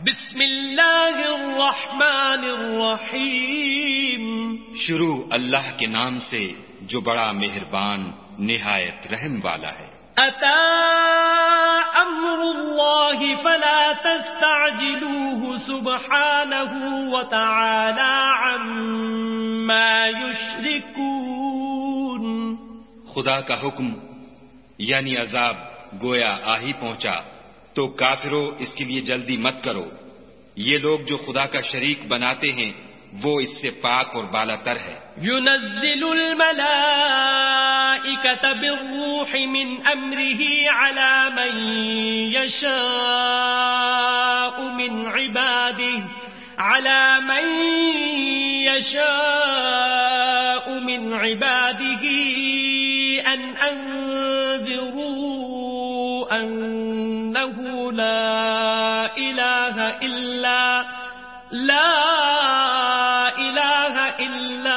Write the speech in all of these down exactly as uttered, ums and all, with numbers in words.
بسم اللہ الرحمن الرحیم. شروع اللہ کے نام سے جو بڑا مہربان نہایت رحم والا ہے. اتا امر اللہ فلا تستعجلوه سبحانہ وتعالی عما یشرکون. خدا کا حکم یعنی عذاب گویا آ ہی پہنچا تو کافروں اس کے لیے جلدی مت کرو. یہ لوگ جو خدا کا شریک بناتے ہیں وہ اس سے پاک اور بالا تر ہے. ينزل الملائكة بالروح من أمره على من يشاء من عباده على من يشاء من عباده أن أنذروا أنه لا إله إلا لا إله إلا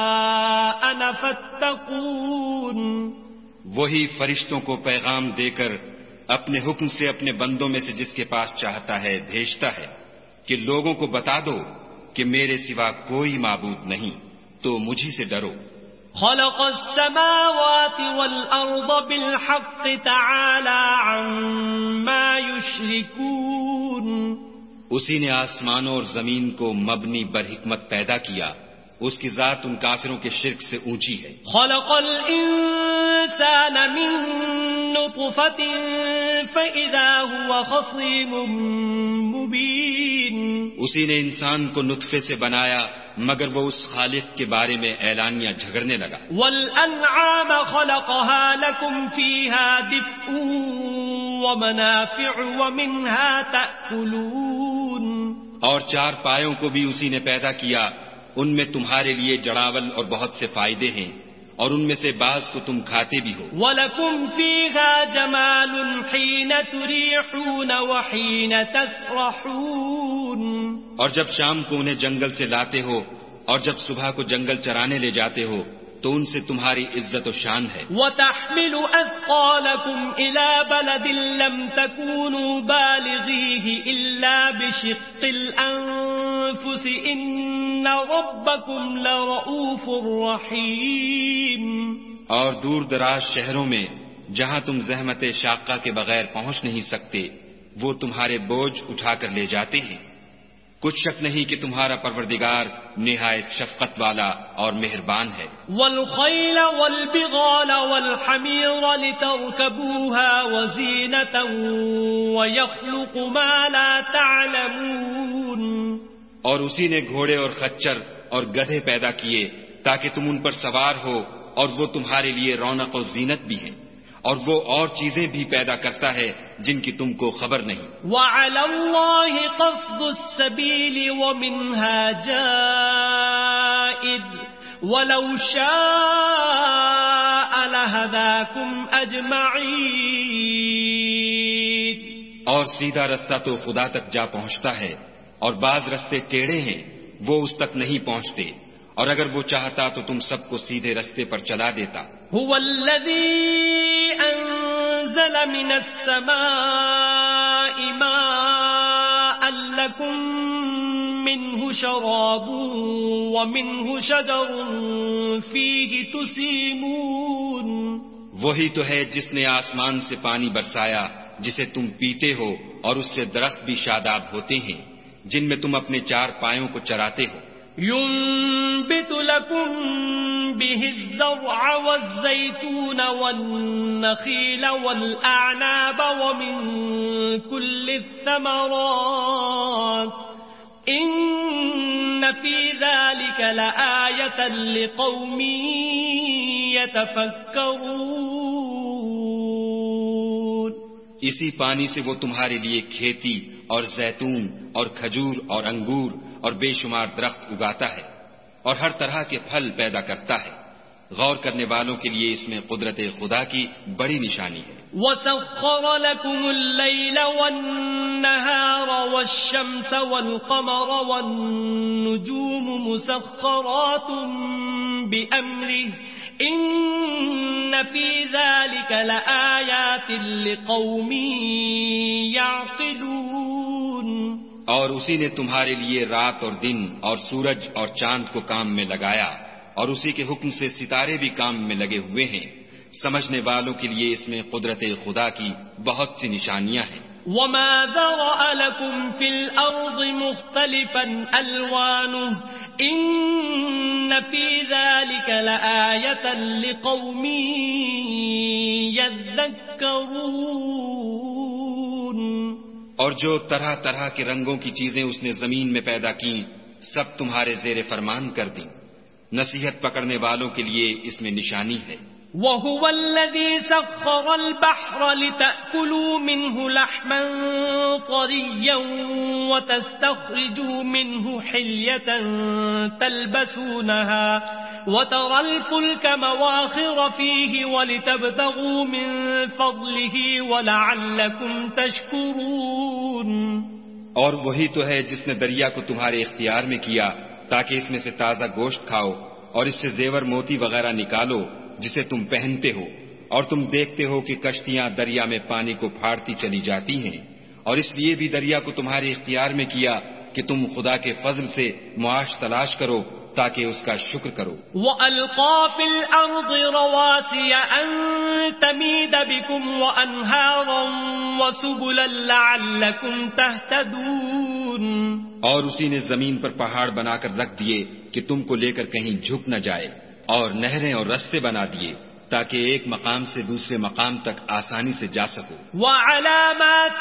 أنا فاتقون. وہی فرشتوں کو پیغام دے کر اپنے حکم سے اپنے بندوں میں سے جس کے پاس چاہتا ہے بھیجتا ہے کہ لوگوں کو بتا دو کہ میرے سوا کوئی معبود نہیں تو مجھی سے ڈرو. خلق السماوات والأرض بالحق تعالى عما يشركون. اسی نے آسمانوں اور زمین کو مبنی بر حکمت پیدا کیا. اس کی ذات ان کافروں کے شرک سے اونچی ہے. خلق الانسان من نطفة فإذا هو خصيم مبين. اسی نے انسان کو نطفے سے بنایا مگر وہ اس خالق کے بارے میں اعلانیہ جھگڑنے لگا. والانعام خلقها لكم فيها دفء ومنافع ومنها تأكلون. اور چار پایوں کو بھی اسی نے پیدا کیا. ان میں تمہارے لیے جڑاول اور بہت سے فائدے ہیں اور ان میں سے بعض کو تم کھاتے بھی ہو. وَلَكُمْ فِيهَا جَمَالٌ حِينَ تُرِيحُونَ وَحِينَ تَسْرَحُونَ. اور جب شام کو انہیں جنگل سے لاتے ہو اور جب صبح کو جنگل چرانے لے جاتے ہو تو ان سے تمہاری عزت و شان ہے. وَتَحْمِلُ أَثْقَالَكُمْ إِلَى بَلَدٍ لَمْ تَكُونُوا بَالِغِيهِ إِلَّا بِشِقِّ الْأَنفُسِ إِنَّ رَبَّكُمْ لَرَؤُوفٌ رَحِيمٌ. اور دور دراز شہروں میں جہاں تم زحمت شاقہ کے بغیر پہنچ نہیں سکتے وہ تمہارے بوجھ اٹھا کر لے جاتے ہیں. کچھ شک نہیں کہ تمہارا پروردگار نہایت شفقت والا اور مہربان ہے. والخیل والبغال والحمیر لترکبوها وزینة ویخلق ما لا تعلمون. اور اسی نے گھوڑے اور خچر اور گدھے پیدا کیے تاکہ تم ان پر سوار ہو اور وہ تمہارے لیے رونق و زینت بھی ہیں اور وہ اور چیزیں بھی پیدا کرتا ہے جن کی تم کو خبر نہیں. وَعَلَى اللَّهِ قَصْدُ السَّبِيلِ وَمِنْهَا جَائِرٌ وَلَوْ شَاءَ لَهَدَاكُمْ أَجْمَعِينَ. اور سیدھا رستہ تو خدا تک جا پہنچتا ہے اور بعض رستے ٹیڑھے ہیں وہ اس تک نہیں پہنچتے اور اگر وہ چاہتا تو تم سب کو سیدھے رستے پر چلا دیتا. هو الذي أنزل من السماء ماء لكم منه شراب ومنه شجر فيه تسيمون. وہی تو ہے جس نے آسمان سے پانی برسایا جسے تم پیتے ہو اور اس سے درخت بھی شاداب ہوتے ہیں جن میں تم اپنے چار پایوں کو چراتے ہو. ينبت لكم به الزرع والزيتون والنخيل والأعناب ومن كل الثمرات إن في ذلك لآية لقوم يتفكرون. اسی پانی سے وہ تمہارے لیے کھیتی اور زیتون اور کھجور اور انگور اور بے شمار درخت اگاتا ہے اور ہر طرح کے پھل پیدا کرتا ہے. غور کرنے والوں کے لیے اس میں قدرت خدا کی بڑی نشانی ہے. وَسَخَّرَ لَكُمُ اللَّيْلَ وَالنَّهَارَ وَالشَّمْسَ وَالْقَمَرَ وَالنُّجُومُ مُسَخَّرَاتٌ بِأَمْرِهِ إِنَّ فِي ذَلِكَ لَآيَاتٍ لِقَوْمٍ يَعْقِلُونَ. اور اسی نے تمہارے لیے رات اور دن اور سورج اور چاند کو کام میں لگایا اور اسی کے حکم سے ستارے بھی کام میں لگے ہوئے ہیں. سمجھنے والوں کے لیے اس میں قدرت خدا کی بہت سی نشانیاں ہیں. وما ذرأ لكم في الأرض مختلفا ألوانه إن في ذلك لآية لقوم يذكرون. اور جو طرح طرح کے رنگوں کی چیزیں اس نے زمین میں پیدا کی سب تمہارے زیر فرمان کر دیں. نصیحت پکڑنے والوں کے لیے اس میں نشانی ہے. وَهُوَ الَّذِي سَخَّرَ الْبَحْرَ لِتَأْكُلُوا مِنْهُ لَحْمًا طَرِيًّا وَتَسْتَخْرِجُوا مِنْهُ حِلْيَةً تَلْبَسُونَهَا وَتَرَى الْفُلْكَ مَوَاخِرَ فِيهِ وَلِتَبْتَغُوا مِنْ فَضْلِهِ وَلَعَلَّكُمْ تَشْكُرُونَ. اور وہی تو ہے جس نے دریا کو تمہارے اختیار میں کیا تاکہ اس میں سے تازہ گوشت کھاؤ اور اس سے زیور موتی وغیرہ نکالو جسے تم پہنتے ہو، اور تم دیکھتے ہو کہ کشتیاں دریا میں پانی کو پھاڑتی چلی جاتی ہیں، اور اس لیے بھی دریا کو تمہارے اختیار میں کیا کہ تم خدا کے فضل سے معاش تلاش کرو تاکہ اس کا شکر کرو. وَأَلْقَى فِي الْأَرْضِ رَوَاسِيَ أَن تَمِيدَ بِكُمْ وَأَنْهَارًا وَسُبُلًا لَعَلَّكُمْ تَهْتَدُونَ. اور اسی نے زمین پر پہاڑ بنا کر رکھ دیے کہ تم کو لے کر کہیں جھک نہ جائے، اور نہریں اور رستے بنا دیے تاکہ ایک مقام سے دوسرے مقام تک آسانی سے جا سکو. وَعَلَامَاتٍ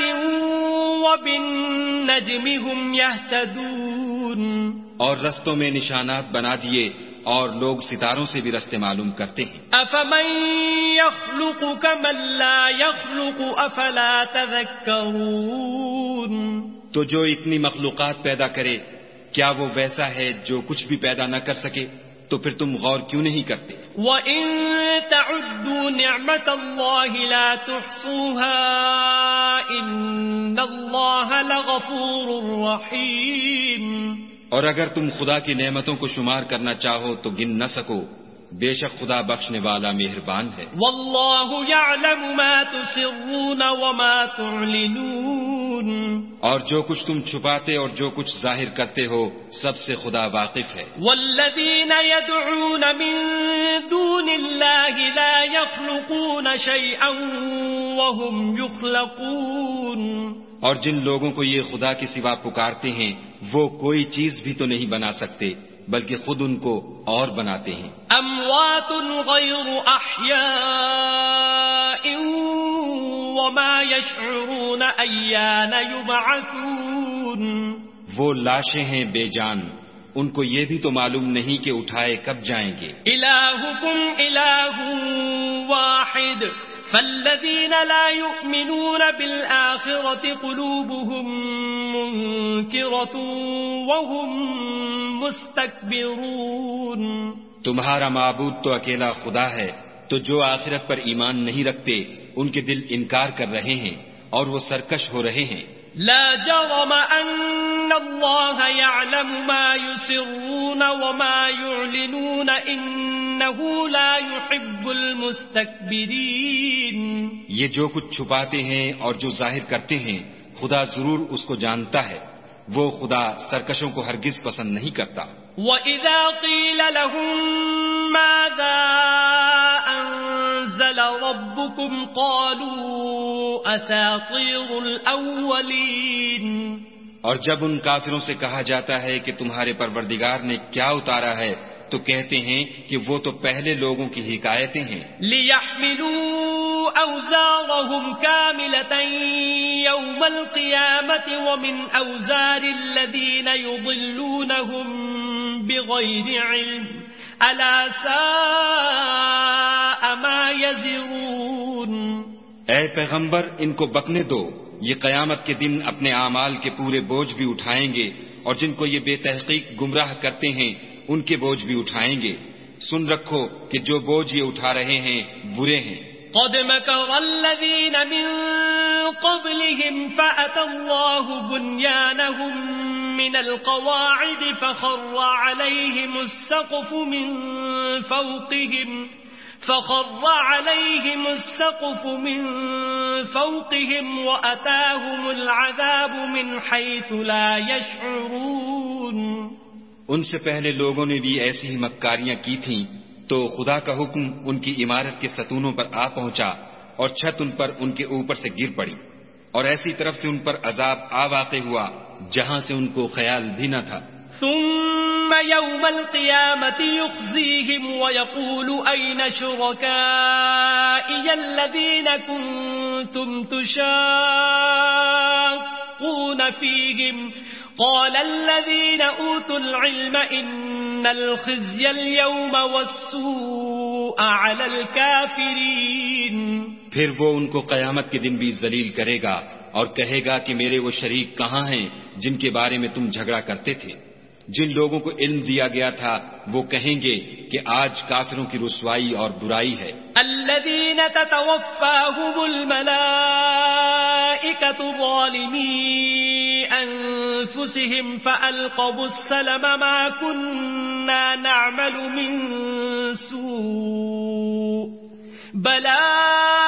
وَبِالنَّجْمِ هُمْ يَهْتَدُونَ. اور رستوں میں نشانات بنا دیے اور لوگ ستاروں سے بھی رستے معلوم کرتے ہیں. أَفَمَن يَخْلُقُ كَمَن لَّا يَخْلُقُ أَفَلَا تَذَكَّرُونَ. تو جو اتنی مخلوقات پیدا کرے کیا وہ ویسا ہے جو کچھ بھی پیدا نہ کر سکے؟ تو پھر تم غور کیوں نہیں کرتے؟ وَإِن تَعُدُّوا نِعْمَةَ اللَّهِ لَا تُحْصُوهَا إِنَّ اللَّهَ لَغَفُورٌ رَّحِيمٌ. اور اگر تم خدا کی نعمتوں کو شمار کرنا چاہو تو گن نہ سکو، بے شک خدا بخشنے والا مہربان ہے. وَاللَّهُ يَعْلَمُ مَا تُسِرُّونَ وَمَا تُعْلِنُونَ. اور جو کچھ تم چھپاتے اور جو کچھ ظاہر کرتے ہو سب سے خدا واقف ہے. وَالَّذِينَ يَدْعُونَ مِن دُونِ اللَّهِ لَا يَخْلُقُونَ شَيْئًا وَهُمْ يُخْلَقُونَ. اور جن لوگوں کو یہ خدا کے سوا پکارتے ہیں وہ کوئی چیز بھی تو نہیں بنا سکتے بلکہ خود ان کو اور بناتے ہیں. اموات غیر احیاء وما يشعرون ایان یبعثون. وہ لاشیں ہیں بے جان، ان کو یہ بھی تو معلوم نہیں کہ اٹھائے کب جائیں گے. الہکم الہ واحد فالذین لا یؤمنون بالآخرة قلوبهم منکرة وهم مستکبرون. تمہارا معبود تو اکیلا خدا ہے، تو جو آخرت پر ایمان نہیں رکھتے ان کے دل انکار کر رہے ہیں اور وہ سرکش ہو رہے ہیں. لا جرم ان اللہ یعلم ما یسرون وما یعلنون انہ لا یحب المستکبرین. یہ جو کچھ چھپاتے ہیں اور جو ظاہر کرتے ہیں خدا ضرور اس کو جانتا ہے، وہ خدا سرکشوں کو ہرگز پسند نہیں کرتا. وَإِذَا قِيلَ لَهُم مَّاذَا أَنزَلَ رَبُّكُمْ قَالُوا أَسَاطِيرُ الْأَوَّلِينَ. اور جب ان کافروں سے کہا جاتا ہے کہ تمہارے پروردگار نے کیا اتارا ہے تو کہتے ہیں کہ وہ تو پہلے لوگوں کی حکایتیں ہیں. لِيَحْمِلُوا أَوْزَارَهُمْ كَامِلَةً يَوْمَ الْقِيَامَةِ وَمِنْ أَوْزَارِ الَّذِينَ يُضِلُّونَهُمْ بِغَيْرِ عِلْمٍ أَلَا سَاءَ مَا يَزِرُونَ. اے پیغمبر ان کو بکنے دو، یہ قیامت کے دن اپنے اعمال کے پورے بوجھ بھی اٹھائیں گے اور جن کو یہ بے تحقیق گمراہ کرتے ہیں ان کے بوجھ بھی اٹھائیں گے. سن رکھو کہ جو بوجھ یہ اٹھا رہے ہیں برے ہیں. قد مكر الذين من قبلهم فأتى الله بنيانهم من القواعد فخر عليهم السقف من فوقهم فخر عليهم السقف من فوقهم وأتاهم العذاب من حيث لا يشعرون. ان سے پہلے لوگوں نے بھی ایسی ہی مکاریاں کی تھیں تو خدا کا حکم ان کی عمارت کے ستونوں پر آ پہنچا اور چھت ان پر ان کے اوپر سے گر پڑی اور ایسی طرف سے ان پر عذاب آ واقع ہوا جہاں سے ان کو خیال بھی نہ تھا. ثم يوم القيامة يخزيهم ويقول أين شركائي الذين كنتم تشاقون فيهم قال الذين أوتوا العلم إن الخزي اليوم والسوء على الكافرين. پھر وہ ان کو قیامت کے دن بھی ذلیل کرے گا اور کہے گا کہ میرے وہ شریک کہاں ہیں جن کے بارے میں تم جھگڑا کرتے تھے. جن لوگوں کو علم دیا گیا تھا وہ کہیں گے کہ آج کافروں کی رسوائی اور برائی ہے. الذين تتوفاهم الملائكة ظالمي أنفسهم فألقوا السلم ما كنا نعمل من سوء بلى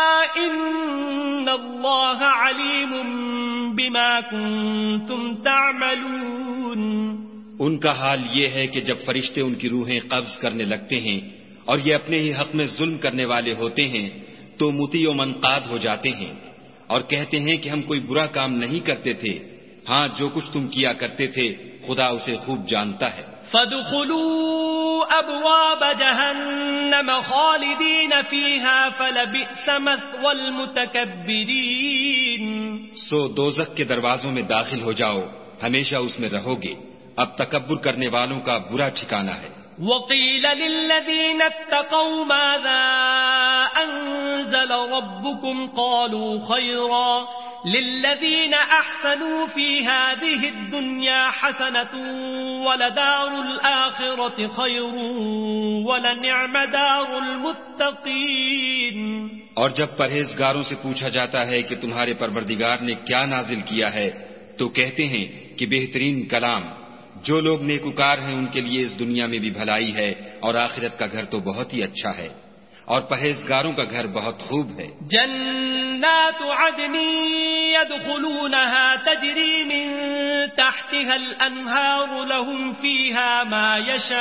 إن الله عليم بما كنتم تعملون. ان کا حال یہ ہے کہ جب فرشتے ان کی روحیں قبض کرنے لگتے ہیں اور یہ اپنے ہی حق میں ظلم کرنے والے ہوتے ہیں تو مطیع و منقاد ہو جاتے ہیں اور کہتے ہیں کہ ہم کوئی برا کام نہیں کرتے تھے. ہاں جو کچھ تم کیا کرتے تھے خدا اسے خوب جانتا ہے. فادخلوا ابواب جہنم خالدین فیہا فلبئس مثوى المتکبرین. سو دوزخ کے دروازوں میں داخل ہو جاؤ، ہمیشہ اس میں رہو گے. اب تکبر کرنے والوں کا برا ٹھکانہ ہے. وقیل للذین اتقوا ماذا انزل ربکم قالوا خیرا للذین احسنوا فی هذه الدنیا حسنة ولدار الآخرة خیر ولنعم دار المتقین. اور جب پرہیزگاروں سے پوچھا جاتا ہے کہ تمہارے پروردگار نے کیا نازل کیا ہے تو کہتے ہیں کہ بہترین کلام. جو لوگ نیکوکار ہیں ان کے لیے اس دنیا میں بھی بھلائی ہے اور آخرت کا گھر تو بہت ہی اچھا ہے اور پرہیزگاروں کا گھر بہت خوب ہے. جنات عدن يدخلونها تجری من تحتها الانہار لهم فيها ما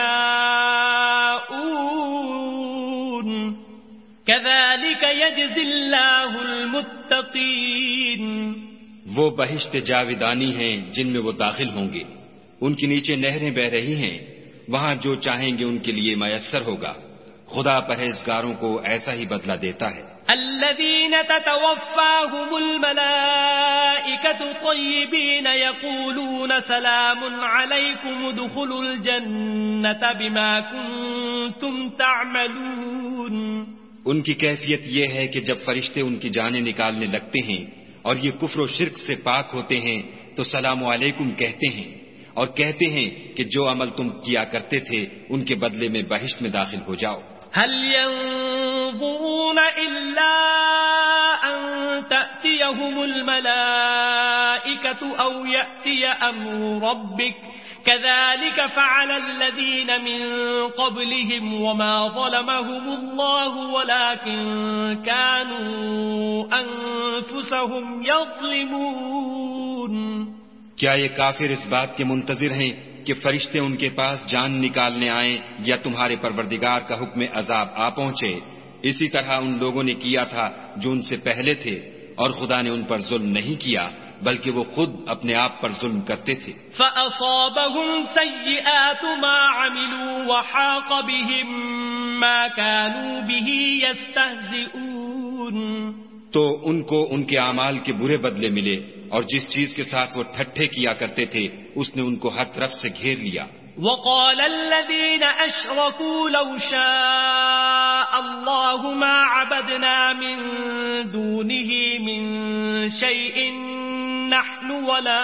يشاءون كذلك يجزي الله المتقین. وہ بہشت جاودانی ہیں جن میں وہ داخل ہوں گے، ان کے نیچے نہریں بہ رہی ہیں، وہاں جو چاہیں گے ان کے لیے میسر ہوگا. خدا پرہیزگاروں کو ایسا ہی بدلہ دیتا ہے. الذين تتوفاهم الملائكة طيبين يقولون سلام عليكم ادخلوا الجنة بما كنتم تعملون. ان کی کیفیت یہ ہے کہ جب فرشتے ان کی جانیں نکالنے لگتے ہیں اور یہ کفر و شرک سے پاک ہوتے ہیں تو سلام علیکم کہتے ہیں اور کہتے ہیں کہ جو عمل تم کیا کرتے تھے ان کے بدلے میں بہشت میں داخل ہو جاؤ. هل ينظرون إلا أن تأتيهم الملائكة أو يأتي أمر ربك كذلك فعل الذين من قبلهم وما ظلمهم الله ولكن كانوا أنفسهم يظلمون. کیا یہ کافر اس بات کے منتظر ہیں کہ فرشتے ان کے پاس جان نکالنے آئیں یا تمہارے پروردگار کا حکم عذاب آ پہنچے؟ اسی طرح ان لوگوں نے کیا تھا جو ان سے پہلے تھے اور خدا نے ان پر ظلم نہیں کیا بلکہ وہ خود اپنے آپ پر ظلم کرتے تھے. فَأَصَابَهُمْ سَيِّئَاتُ مَا عَمِلُوا وَحَاقَ بِهِمْ مَا كَانُوا بِهِ يَسْتَهْزِئُونَ. تو ان کو ان کے اعمال کے برے بدلے ملے اور جس چیز کے ساتھ وہ ٹھٹھے کیا کرتے تھے اس نے ان کو ہر طرف سے گھیر لیا. وَقَالَ الَّذِينَ أَشْرَكُوا لَوْ شَاءَ اللَّهُ مَا عَبَدْنَا مِن دُونِهِ مِن شَيْءٍ نَحْنُ وَلَا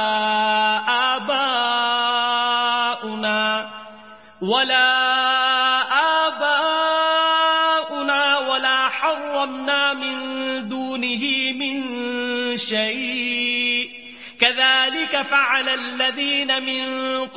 آبَاؤُنَا وَلَا آبَاؤُنَا وَلَا حَرَّمْنَا مِن دُونِهِ مِن شيء كذلك فعل الذين من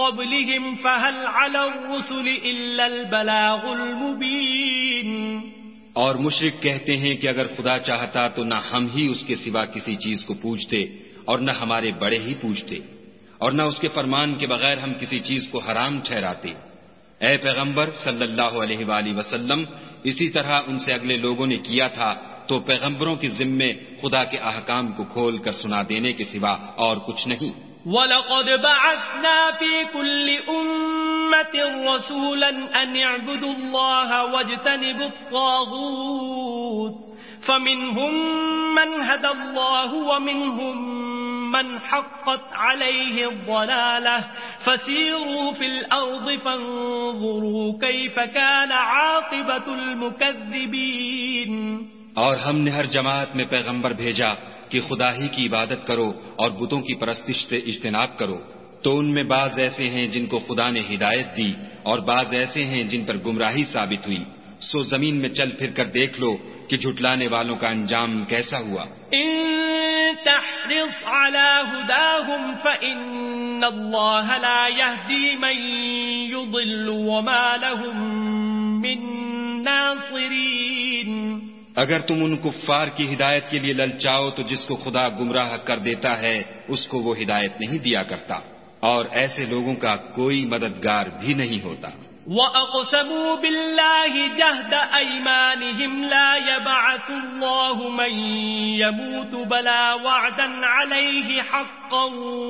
قبلهم فهل على الرسل إلا البلاغ المبين. اور مشرک کہتے ہیں کہ اگر خدا چاہتا تو نہ ہم ہی اس کے سوا کسی چیز کو پوجتے اور نہ ہمارے بڑے ہی پوجتے اور نہ اس کے فرمان کے بغیر ہم کسی چیز کو حرام ٹھہراتے۔ اے پیغمبر صلی اللہ علیہ وآلہ وسلم، اسی طرح ان سے اگلے لوگوں نے کیا تھا، تو پیغمبروں کے ذمے خدا کے احکام کو کھول کر سنا دینے کے سوا اور کچھ نہیں۔ وَلَقَدْ بَعَثْنَا فِي كُلِّ أُمَّةٍ رَسُولًا أَنِ اعْبُدُوا اللَّهَ وَاجْتَنِبُوا الطَّاغُوتَ فَمِنْهُمْ مَنْ هَدَى اللَّهُ وَمِنْهُمْ مَنْ حَقَّتْ عَلَيْهِ الضَّلَالَةُ فَسِيرُوا فِي الْأَرْضِ فَانظُرُوا كَيْفَ كَانَ عَاقِبَةُ الْمُكَذِّبِينَ۔ اور ہم نے ہر جماعت میں پیغمبر بھیجا کہ خدا ہی کی عبادت کرو اور بتوں کی پرستش سے اجتناب کرو، تو ان میں بعض ایسے ہیں جن کو خدا نے ہدایت دی اور بعض ایسے ہیں جن پر گمراہی ثابت ہوئی، سو زمین میں چل پھر کر دیکھ لو کہ جھٹلانے والوں کا انجام کیسا ہوا۔ ان تحرص على هداهم فإن الله لا يهدي من يضل وما لهم من ناصرين۔ اگر تم ان کفار کی ہدایت کے لیے للچاؤ تو جس کو خدا گمراہ کر دیتا ہے اس کو وہ ہدایت نہیں دیا کرتا، اور ایسے لوگوں کا کوئی مددگار بھی نہیں ہوتا۔ وَأَقْسَمُوا بِاللَّهِ جَهْدَ أَيْمَانِهِمْ لَا يَبْعَثُ اللَّهُ مَن يَمُوتُ بَلَىٰ وَعْدًا عَلَيْهِ حَقًّا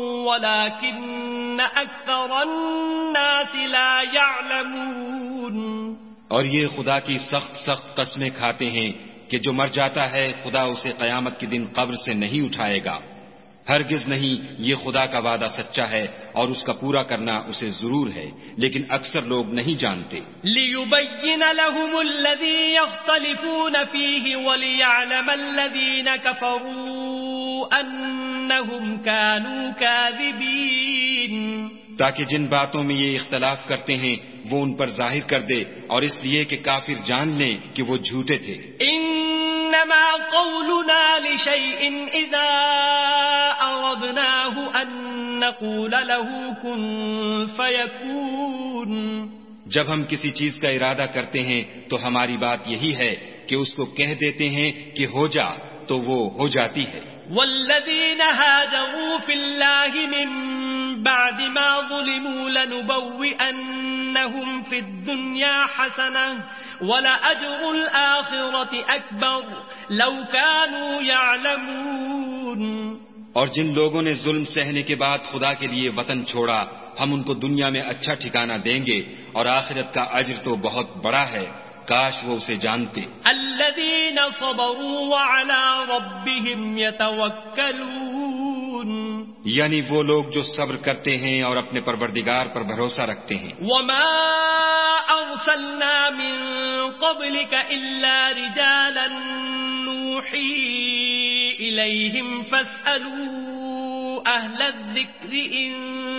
وَلَٰكِنَّ أَكْثَرَ النَّاسِ لَا يَعْلَمُونَ۔ اور یہ خدا کی سخت سخت قسمیں کھاتے ہیں کہ جو مر جاتا ہے خدا اسے قیامت کے دن قبر سے نہیں اٹھائے گا، ہرگز نہیں، یہ خدا کا وعدہ سچا ہے اور اس کا پورا کرنا اسے ضرور ہے، لیکن اکثر لوگ نہیں جانتے۔ لِيُبَيِّنَ لَهُمُ الَّذِي يَخْتَلِفُونَ فِيهِ وَلِيَعْلَمَ الَّذِينَ كَفَرُوا أَنَّهُمْ كَانُوا كَاذِبِينَ، تاکہ جن باتوں میں یہ اختلاف کرتے ہیں وہ ان پر ظاہر کر دے، اور اس لیے کہ کافر جان لیں کہ وہ جھوٹے تھے۔ انما قولنا لشيء اذا اردناه ان نقول له كن فيكون، جب ہم کسی چیز کا ارادہ کرتے ہیں تو ہماری بات یہی ہے کہ اس کو کہہ دیتے ہیں کہ ہو جا، تو وہ ہو جاتی ہے۔ والذين هاجروا في الله من بعد ما ظلموا لنبوئنهم في الدنيا حسنة ولأجر الآخرة أكبر لو كانوا يعلمون۔ اور جن لوگوں نے ظلم سہنے کے بعد خدا کے لیے وطن چھوڑا، ہم ان کو دنیا میں اچھا ٹھکانہ دیں گے اور آخرت کا اجر تو بہت بڑا ہے، کاش وہ اسے جانتے۔ الذين صبروا وعلى ربهم يتوكلون، یعنی وہ لوگ جو صبر کرتے ہیں اور اپنے پروردگار پر بھروسہ رکھتے ہیں۔ وما ارسلنا من قبلك الا رجالا نوحي اليهم فاسألوا اهل الذكر ان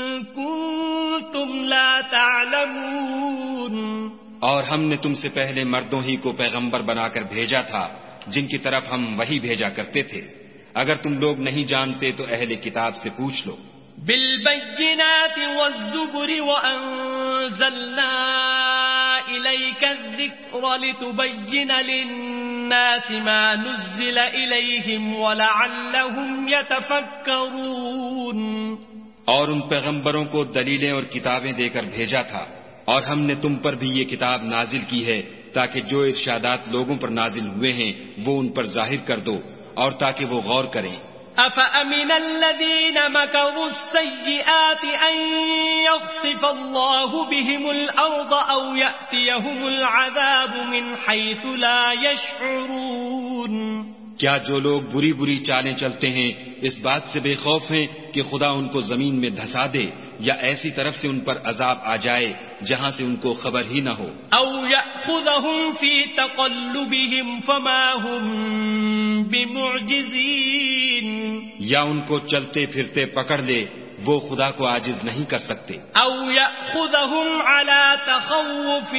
كنتم لا تعلمون۔ اور ہم نے تم سے پہلے مردوں ہی کو پیغمبر بنا کر بھیجا تھا جن کی طرف ہم وحی بھیجا کرتے تھے، اگر تم لوگ نہیں جانتے تو اہل کتاب سے پوچھ لو۔ بالبينات والزبر وأنزلنا إليك الذكر لتبين للناس ما نزل إليهم ولعلهم يتفكرون۔ اور ان پیغمبروں کو دلیلیں اور کتابیں دے کر بھیجا تھا، اور ہم نے تم پر بھی یہ کتاب نازل کی ہے تاکہ جو ارشادات لوگوں پر نازل ہوئے ہیں وہ ان پر ظاہر کر دو اور تاکہ وہ غور کریں۔ أَفَأَمِنَ الَّذِينَ مَكَرُوا السَّيِّئَاتِ أَن يَخْسِفَ اللَّهُ بِهِمُ الْأَرْضَ أَوْ يَأْتِيَهُمُ الْعَذَابُ مِنْ حَيْثُ لَا يَشْعُرُونَ۔ کیا جو لوگ بری بری چالیں چلتے ہیں اس بات سے بے خوف ہیں کہ خدا ان کو زمین میں دھسا دے، یا ایسی طرف سے ان پر عذاب آ جائے جہاں سے ان کو خبر ہی نہ ہو؟ او یأخذہم فی تقلبہم فما ہم بمعجزین، یا ان کو چلتے پھرتے پکڑ لے، وہ خدا کو عاجز نہیں کر سکتے۔ او یأخذہم علی تخوف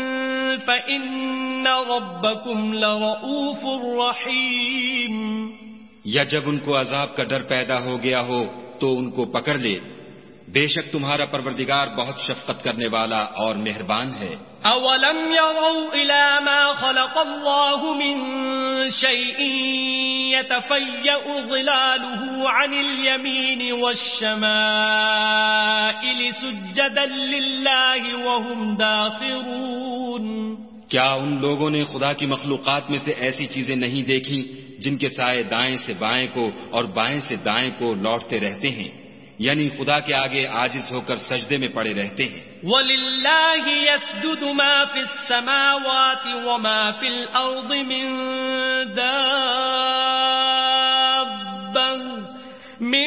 فإن ربکم لرؤوف رحیم، یا جب ان کو عذاب کا ڈر پیدا ہو گیا ہو تو ان کو پکڑ لے، بے شک تمہارا پروردگار بہت شفقت کرنے والا اور مہربان ہے. اولم يروا الى ما خلق الله من شيء يتفيأ ظلاله عن اليمين والشمائل سجدا لله وهم داخرون. کیا ان لوگوں نے خدا کی مخلوقات میں سے ایسی چیزیں نہیں دیکھی جن کے سائے دائیں سے بائیں کو اور بائیں سے دائیں کو لوٹتے رہتے ہیں، یعنی خدا کے آگے عاجز ہو کر سجدے میں پڑے رہتے ہیں. وَلِلَّهِ يَسْجُدُ مَا فِي السَّمَاوَاتِ وَمَا فِي الْأَرْضِ مِن دَابَّةٍ مِن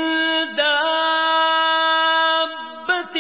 دَابَّةٍ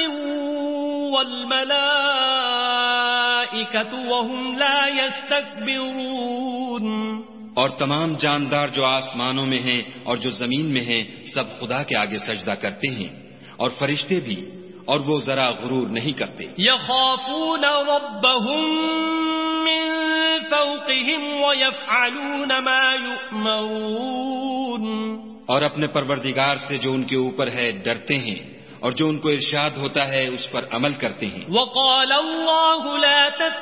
وَالْمَلَائِكَةُ وَهُمْ لَا يَسْتَكْبِرُونَ. اور تمام جاندار جو آسمانوں میں ہیں اور جو زمین میں ہیں سب خدا کے آگے سجدہ کرتے ہیں، اور فرشتے بھی، اور وہ ذرا غرور نہیں کرتے. يخافون ربهم من فوقهم ويفعلون ما يؤمرون. اور اپنے پروردگار سے جو ان کے اوپر ہے ڈرتے ہیں، اور جو ان کو ارشاد ہوتا ہے اس پر عمل کرتے ہیں. وقال الله لا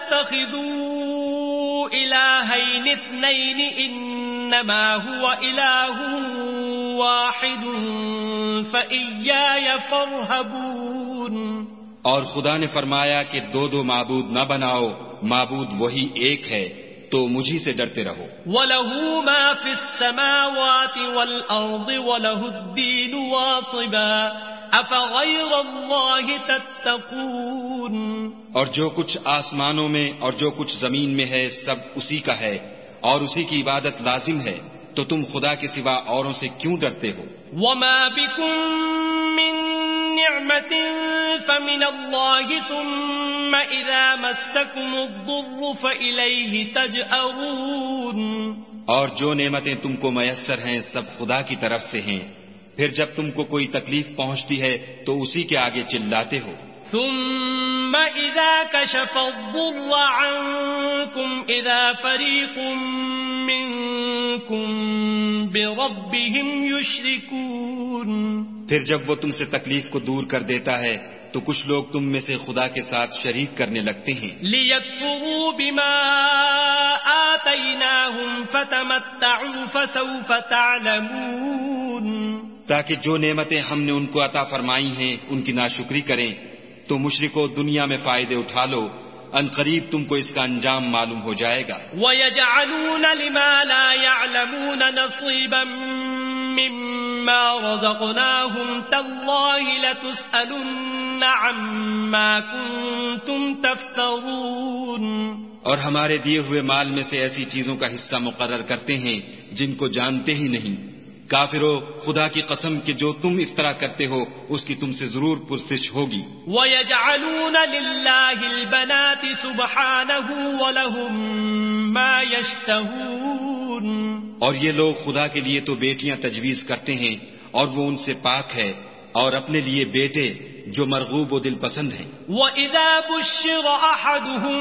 تتخذوا إلهين اثنين إنما هو إله واحد فإياي فارهبون. اور خدا نے فرمایا کہ دو دو معبود نہ بناؤ، معبود وہی ایک ہے، تو مجھی سے ڈرتے رہو. وَلَهُ مَا فِي السَّمَاوَاتِ وَالْأَرْضِ وَلَهُ الدِّينُ وَاصِبًا أَفَغَيْرَ اللَّهِ تَتَّقُونَ. اور جو کچھ آسمانوں میں اور جو کچھ زمین میں ہے سب اسی کا ہے، اور اسی کی عبادت لازم ہے، تو تم خدا کے سوا اوروں سے کیوں ڈرتے ہو؟ وَمَا بِكُم مِّن نِّعْمَةٍ فَمِنَ اللَّهِ ثُمَّ إِذَا مَسَّكُمُ الضُّرُّ فَإِلَيْهِ تَجْأَرُونَ. اور جو نعمتیں تم کو میسر ہیں سب خدا کی طرف سے ہیں، پھر جب تم کو کوئی تکلیف پہنچتی ہے تو اسی کے آگے چلاتے ہو. ثم إذا كشف الضر عنكم إذا فريق منكم بربهم يشركون. پھر جب وہ تم سے تکلیف کو دور کر دیتا ہے تو کچھ لوگ تم میں سے خدا کے ساتھ شریک کرنے لگتے ہیں. لِيَكْفُرُوا بِمَا آتَيْنَاهُمْ فَتَمَتَّعُوا فَسَوْفَ تَعْلَمُونَ. تاکہ جو نعمتیں ہم نے ان کو عطا فرمائی ہیں ان کی ناشکری کریں، تو مشرکو دنیا میں فائدے اٹھا لو، ان قریب تم کو اس کا انجام معلوم ہو جائے گا. وَيَجْعَلُونَ لِمَا لَا يَعْلَمُونَ نَصِيبًا مِّمَّا رَزَقْنَاهُمْ تَاللَّهِ لَتُسْأَلُنَّ عَمَّا كُنتُمْ تَفْتَرُونَ. اور ہمارے دیے ہوئے مال میں سے ایسی چیزوں کا حصہ مقرر کرتے ہیں جن کو جانتے ہی نہیں. کافرو، خدا کی قسم کہ جو تم افطرا کرتے ہو اس کی تم سے ضرور پرسش ہوگی. وَيَجْعَلُونَ لِلَّهِ الْبَنَاتِ سُبْحَانَهُ وَلَهُم مَّا يَشْتَهُونَ. اور یہ لوگ خدا کے لیے تو بیٹیاں تجویز کرتے ہیں اور وہ ان سے پاک ہے، اور اپنے لیے بیٹے جو مرغوب و دل پسند ہیں. وَإِذَا بُشِّرَ أَحَدُهُم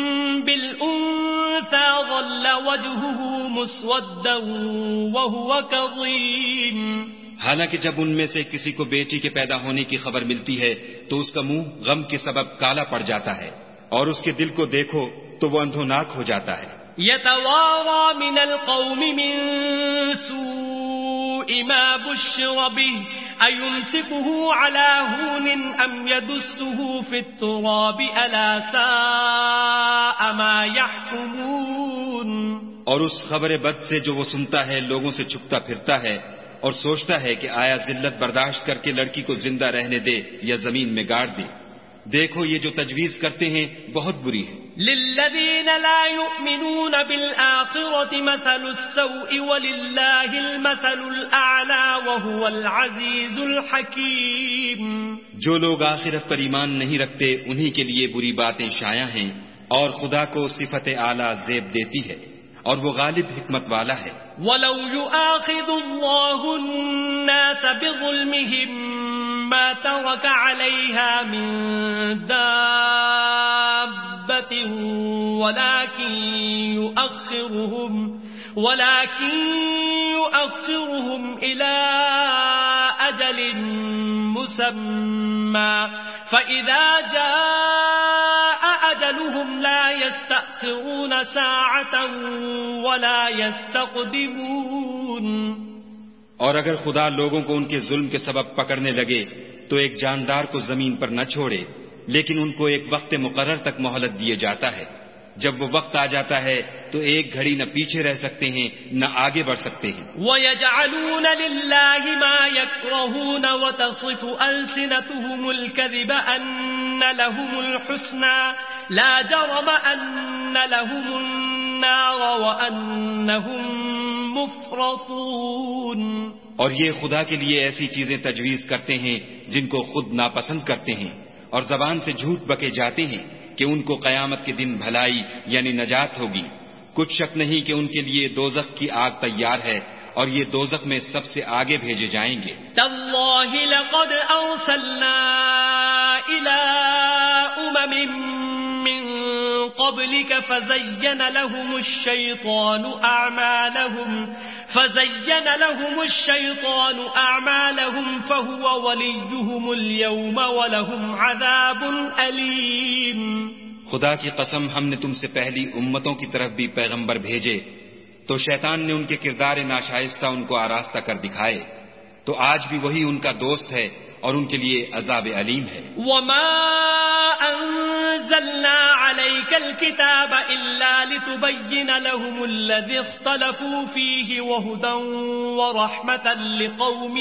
بِالْأُنثَىٰ ظَلَّ وَجْهُهُ مُسْوَدًّا وَهُوَ كَظِيمٌ. حالانکہ جب ان میں سے کسی کو بیٹی کے پیدا ہونے کی خبر ملتی ہے تو اس کا منہ غم کے سبب کالا پڑ جاتا ہے، اور اس کے دل کو دیکھو تو وہ اندھوناک ہو جاتا ہے. يَتَوَارَىٰ مِنَ الْقَوْمِ مِن سُوءِ مَا بُشِّرَ بِهِ أَيُمْسِكُهُ عَلَىٰ هُونٍ أَمْ يَدُسُّهُ فِي التُّرَابِ أَلَا سَاءَ مَا يَحْكُمُونَ. اور اس خبر بد سے جو وہ سنتا ہے لوگوں سے چھپتا پھرتا ہے اور سوچتا ہے کہ آیا ذلت برداشت کر کے لڑکی کو زندہ رہنے دے یا زمین میں گاڑ دے. دیکھو یہ جو تجویز کرتے ہیں بہت بری ہے. لِلَّذِينَ لَا يُؤْمِنُونَ بِالْآخِرَةِ مَثَلُ السَّوْءِ وَلِلَّهِ الْمَثَلُ الْأَعْلَىٰ وَهُوَ الْعَزِيزُ الْحَكِيمُ. جو لوگ آخرت پر ایمان نہیں رکھتے انہی کے لیے بری باتیں شائع ہیں، اور خدا کو صفت اعلیٰ زیب دیتی ہے، اور وہ غالب حکمت والا ہے. وَلَوْ يُؤَاخِذُ اللَّهُ النَّاسَ بِظُلْمِهِم مَّا تَرَكَ عَلَيْهَا مِن دَابَّةٍ وَلَٰكِن يُؤَخِّرُهُمْ وَلَٰكِن يُؤَخِّرُهُمْ إِلَىٰ أَجَلٍ أجل مسمى فإذا جاء أجلهم لا يستأخرون ساعة ولا يستقدمون. اور اگر خدا لوگوں کو ان کے ظلم کے سبب پکڑنے لگے تو ایک جاندار کو زمین پر نہ چھوڑے، لیکن ان کو ایک وقت مقرر تک مہلت دیے جاتا ہے. جب وہ وقت آ جاتا ہے تو ایک گھڑی نہ پیچھے رہ سکتے ہیں نہ آگے بڑھ سکتے ہیں. وَيَجْعَلُونَ لِلَّهِ مَا يَكْرَهُونَ وَتَصِفُ أَلْسِنَتُهُمُ الْكَذِبَ أَنَّ لَهُمُ الْحُسْنَى لَا جَرَمَ أَنَّ لَهُمُ النَّارَ وَأَنَّهُمْ مُفْرَطُونَ. اور یہ خدا کے لیے ایسی چیزیں تجویز کرتے ہیں جن کو خود ناپسند کرتے ہیں، اور زبان سے جھوٹ بکے جاتے ہیں کہ ان کو قیامت کے دن بھلائی یعنی نجات ہوگی. کچھ شک نہیں کہ ان کے لیے دوزخ کی آگ تیار ہے اور یہ دوزخ میں سب سے آگے بھیجے جائیں گے. تاللہ لقد ارسلنا الى امم من قبلك فزين لهم الشيطان اعمالهم فزين لهم الشيطان اعمالهم فهو وليهم اليوم ولهم عذاب اليم. خدا کی قسم، ہم نے تم سے پہلی امتوں کی طرف بھی پیغمبر بھیجے تو شیطان نے ان کے کردار ناشائستہ ان کو آراستہ کر دکھائے، تو آج بھی وہی ان کا دوست ہے اور ان کے لیے عذاب علیم ہے. وما انزلنا عليك الكتاب الا لتبين لهم الذي اختلفوا فيه وهدى ورحمة لقوم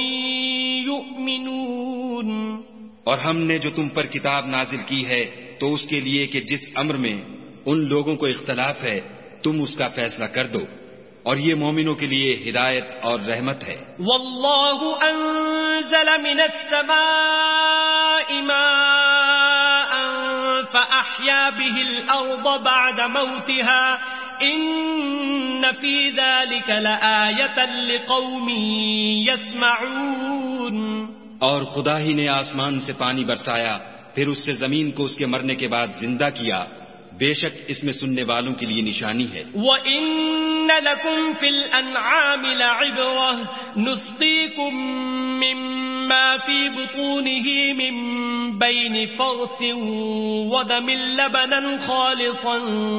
يؤمنون. اور ہم نے جو تم پر کتاب نازل کی ہے تو اس کے لیے کہ جس امر میں ان لوگوں کو اختلاف ہے تم اس کا فیصلہ کر دو، اور یہ مومنوں کے لیے ہدایت اور رحمت ہے. واللہ انزل من السماء ماء فأحیا به الارض بعد موتها ان فی ذلك لآیة لقوم يسمعون. اور خدا ہی نے آسمان سے پانی برسایا، پھر اس سے زمین کو اس کے مرنے کے بعد زندہ کیا، بے شک اس میں سننے والوں کے لیے نشانی ہے. وَإِنَّ لَكُمْ فِي الْأَنْعَامِ لَعِبْرَةً نُسْقِيكُم مِّمَّا فِي بُطُونِهِ مِن بَيْنِ فَرْثٍ وَدَمٍ لَبَنًا خَالِصًا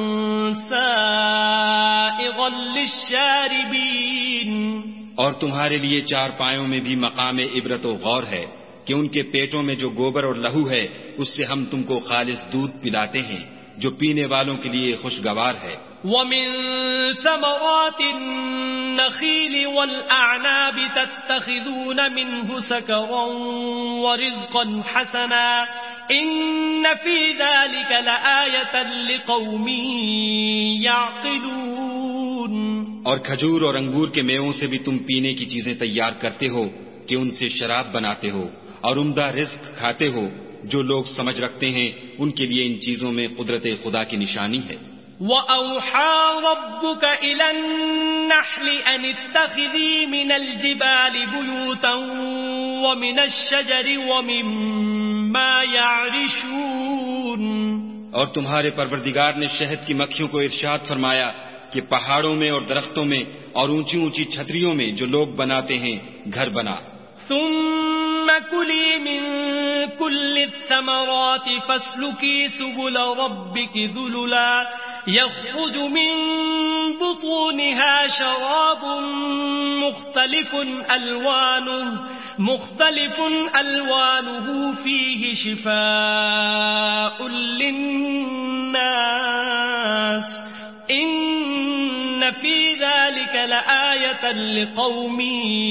سَائِغًا لِلشَّارِبِينَ. اور تمہارے لیے چار پایوں میں بھی مقام عبرت و غور ہے کہ ان کے پیٹوں میں جو گوبر اور لہو ہے اس سے ہم تم کو خالص دودھ پلاتے ہیں جو پینے والوں کے لیے خوشگوار ہے. وَمِن ثَمَرَاتِ النَّخِيلِ وَالْأَعْنَابِ تَتَّخِذُونَ مِنْهُ سَكَرًا وَرِزْقًا حَسَنًا إِنَّ فِي ذَلِكَ لَآيَةً لِقَوْمٍ يَعْقِلُونَ. اور کھجور اور انگور کے میووں سے بھی تم پینے کی چیزیں تیار کرتے ہو کہ ان سے شراب بناتے ہو اور عمدہ رزق کھاتے ہو. جو لوگ سمجھ رکھتے ہیں ان کے لیے ان چیزوں میں قدرت خدا کی نشانی ہے. وَأَوْحَى رَبُّكَ إِلَى النَّحْلِ أَنِ اتَّخِذِي مِنَ الْجِبَالِ بُيُوتًا وَمِنَ الشَّجَرِ وَمِمَّا يَعْرِشُونَ. اور تمہارے پروردگار نے شہد کی مکھیوں کو ارشاد فرمایا کہ پہاڑوں میں اور درختوں میں اور اونچی اونچی چھتریوں میں جو لوگ بناتے ہیں گھر بنا. ثم كلي من كل الثمرات فاسلكي سبل ربك ذللا يخرج من بطونها شراب مختلف ألوانه مختلف ألوانه فيه شفاء للناس إن في ذلك لآية لقوم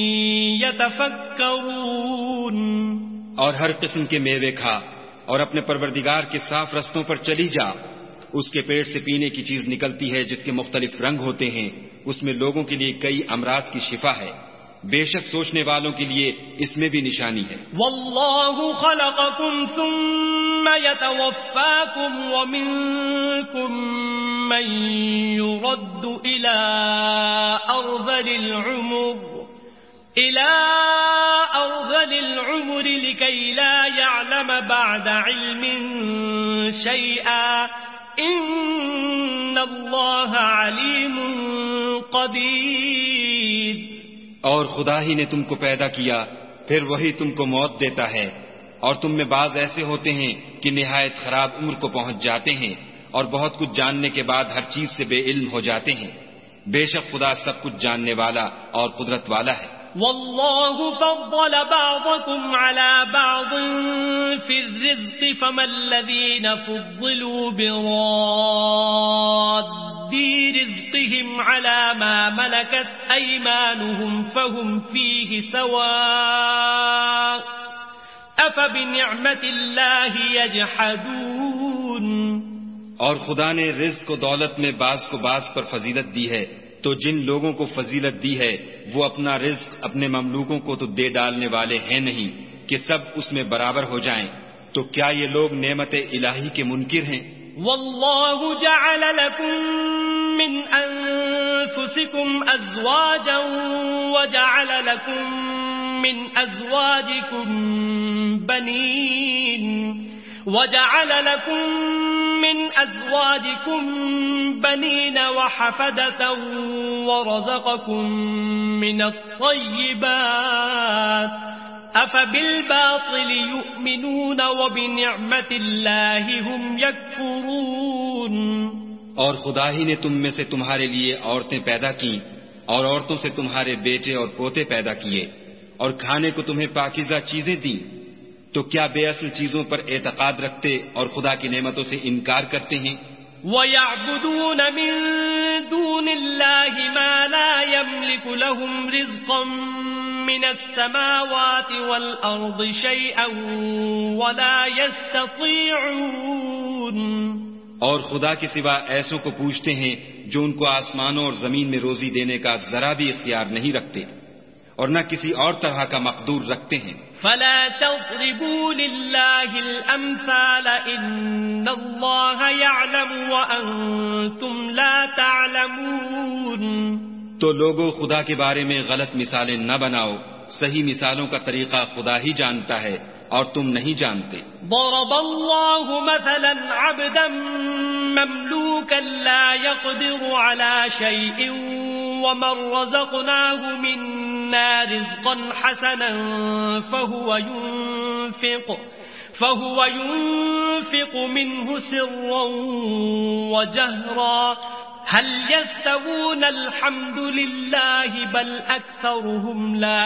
يتفكرون. اور ہر قسم کے میوے کھا اور اپنے پروردگار کے صاف رستوں پر چلی جا. اس کے پیٹ سے پینے کی چیز نکلتی ہے جس کے مختلف رنگ ہوتے ہیں، اس میں لوگوں کے لیے کئی امراض کی شفا ہے. بے شک سوچنے والوں کے لیے اس میں بھی نشانی ہے. واللہ خلقکم ثم يتوفاکم ومنکم من يرد الى ارذل العمر الى ارذل العمر لكي لا يعلم بعد علم شيئا ان اللہ علیم قدیر. اور خدا ہی نے تم کو پیدا کیا پھر وہی تم کو موت دیتا ہے، اور تم میں بعض ایسے ہوتے ہیں کہ نہایت خراب عمر کو پہنچ جاتے ہیں اور بہت کچھ جاننے کے بعد ہر چیز سے بے علم ہو جاتے ہیں۔ بے شک خدا سب کچھ جاننے والا اور قدرت والا ہے۔ والله فضل بعضكم على بعض في الرزق فما الذين فضلوا براد رزقهم على ما ملكت أيمانهم فهم فيه سواء أفبنعمة الله يجحدون۔ اور خدا نے رزق و دولت میں بعض کو بعض پر فضیلت دی ہے، تو جن لوگوں کو فضیلت دی ہے وہ اپنا رزق اپنے مملوکوں کو تو دے ڈالنے والے ہیں نہیں کہ سب اس میں برابر ہو جائیں، تو کیا یہ لوگ نعمت الہی کے منکر ہیں؟ والله جعل لكم من انفسكم ازواجا وجعل لكم من ازواجكم بنين وجعل لكم من ازواجكم بنين وحفدة ورزقكم من الطيبات افبالباطل يؤمنون وبنعمة الله هم يكفرون۔ اور خدا ہی نے تم میں سے تمہارے لیے عورتیں پیدا کی اور عورتوں سے تمہارے بیٹے اور پوتے پیدا کیے اور کھانے کو تمہیں پاکیزہ چیزیں دیں، تو کیا بے اصل چیزوں پر اعتقاد رکھتے اور خدا کی نعمتوں سے انکار کرتے ہیں؟ وَيَعْبُدُونَ مِن دُونِ اللَّهِ مَا لَا يَمْلِكُ لَهُمْ رِزْقًا مِّنَ السَّمَاوَاتِ وَالْأَرْضِ شَيْئًا وَلَا يَسْتَطِيعُونَ۔ اور خدا کے سوا ایسوں کو پوچھتے ہیں جو ان کو آسمانوں اور زمین میں روزی دینے کا ذرا بھی اختیار نہیں رکھتے اور نہ کسی اور طرح کا مقدور رکھتے ہیں۔ فلا تضربوا لله الامثال ان الله يعلم وانتم لا تعلمون۔ تو لوگوں خدا کے بارے میں غلط مثالیں نہ بناؤ، صحیح مثالوں کا طریقہ خدا ہی جانتا ہے اور تم نہیں جانتے۔ ضرب الله مثلا عبدا مملوكا لا يقدر على شيء ومن رزقناه منا رزقا حسنا فهو ينفق فهو ينفق منه سرا وجهرا هل يستوون الحمد لله بل أكثرهم لا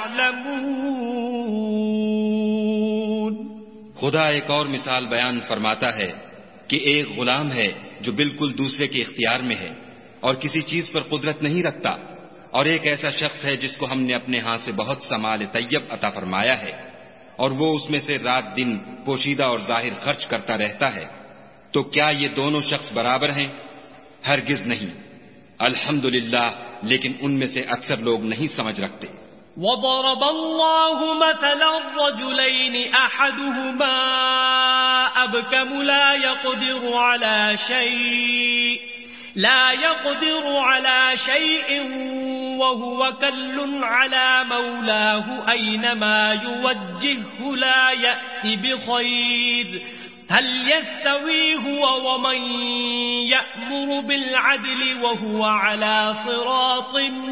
يعلمون۔ خدا ایک اور مثال بیان فرماتا ہے کہ ایک غلام ہے جو بالکل دوسرے کے اختیار میں ہے اور کسی چیز پر قدرت نہیں رکھتا، اور ایک ایسا شخص ہے جس کو ہم نے اپنے ہاں سے بہت سا مال طیب عطا فرمایا ہے اور وہ اس میں سے رات دن پوشیدہ اور ظاہر خرچ کرتا رہتا ہے، تو کیا یہ دونوں شخص برابر ہیں؟ ہرگز نہیں۔ الحمدللہ، لیکن ان میں سے اکثر لوگ نہیں سمجھ رکھتے۔ وضرب الله مثلا رجلين أحدهما أبكم لا يقدر على شيء لا يقدر على شيء وهو كل على مولاه أينما يوجهه لا يأتي بخير هل يستوي هو ومن يأمر بالعدل وهو على صراط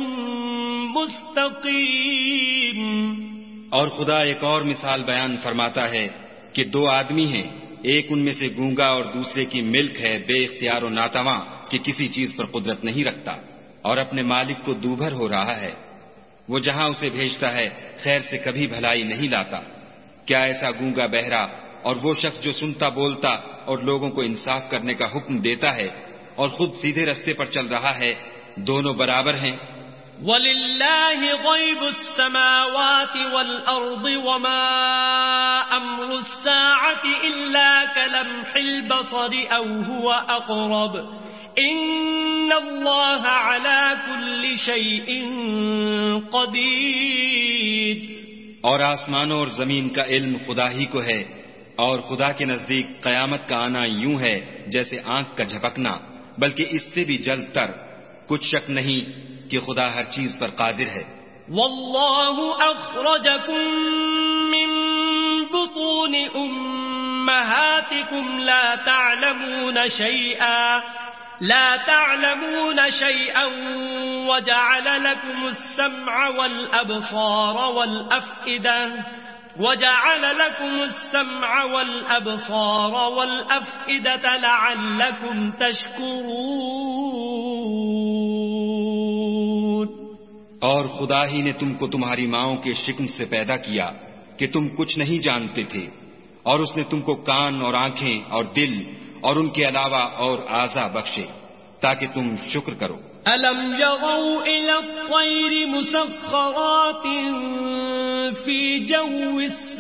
مستقیم۔ اور خدا ایک اور مثال بیان فرماتا ہے کہ دو آدمی ہیں، ایک ان میں سے گونگا اور دوسرے کی ملک ہے بے اختیار و ناتواں کہ کسی چیز پر قدرت نہیں رکھتا اور اپنے مالک کو دوبھر ہو رہا ہے، وہ جہاں اسے بھیجتا ہے خیر سے کبھی بھلائی نہیں لاتا۔ کیا ایسا گونگا بہرا اور وہ شخص جو سنتا بولتا اور لوگوں کو انصاف کرنے کا حکم دیتا ہے اور خود سیدھے رستے پر چل رہا ہے، دونوں برابر ہیں؟ وَلِلَّهِ غَيْبُ السَّمَاوَاتِ وَالْأَرْضِ وَمَا أَمْرُ السَّاعَةِ إِلَّا كَلَمْحِ الْبَصَرِ أَوْ هُوَ أَقْرَبُ إِنَّ اللَّهَ عَلَى كُلِّ شَيْءٍ قَدِيرٌ۔ اور آسمانوں اور زمین کا علم خدا ہی کو ہے، اور خدا کے نزدیک قیامت کا آنا یوں ہے جیسے آنکھ کا جھپکنا، بلکہ اس سے بھی جلد تر۔ کچھ شک نہیں کہ خدا ہر چیز پر قادر ہے۔ واللہ اخرجکم من بطون امہاتکم لا تعلمون شیئا لا تعلمون شيئا وجعل لكم السمع والأبصار والأفئدة وجعل لكم السمع والأبصار والأفئدة لعلكم تشكرون. اور خدا ہی نے تم کو تمہاری ماؤں کے شکم سے پیدا کیا کہ تم کچھ نہیں جانتے تھے، اور اس نے تم کو کان اور آنکھیں اور دل اور ان کے علاوہ اور اعضاء بخشے تاکہ تم شکر کرو. أَلَمْ يَرَوْا إِلَى الطَّيْرِ مُسَخَّرَاتٍ فِي جَوِّ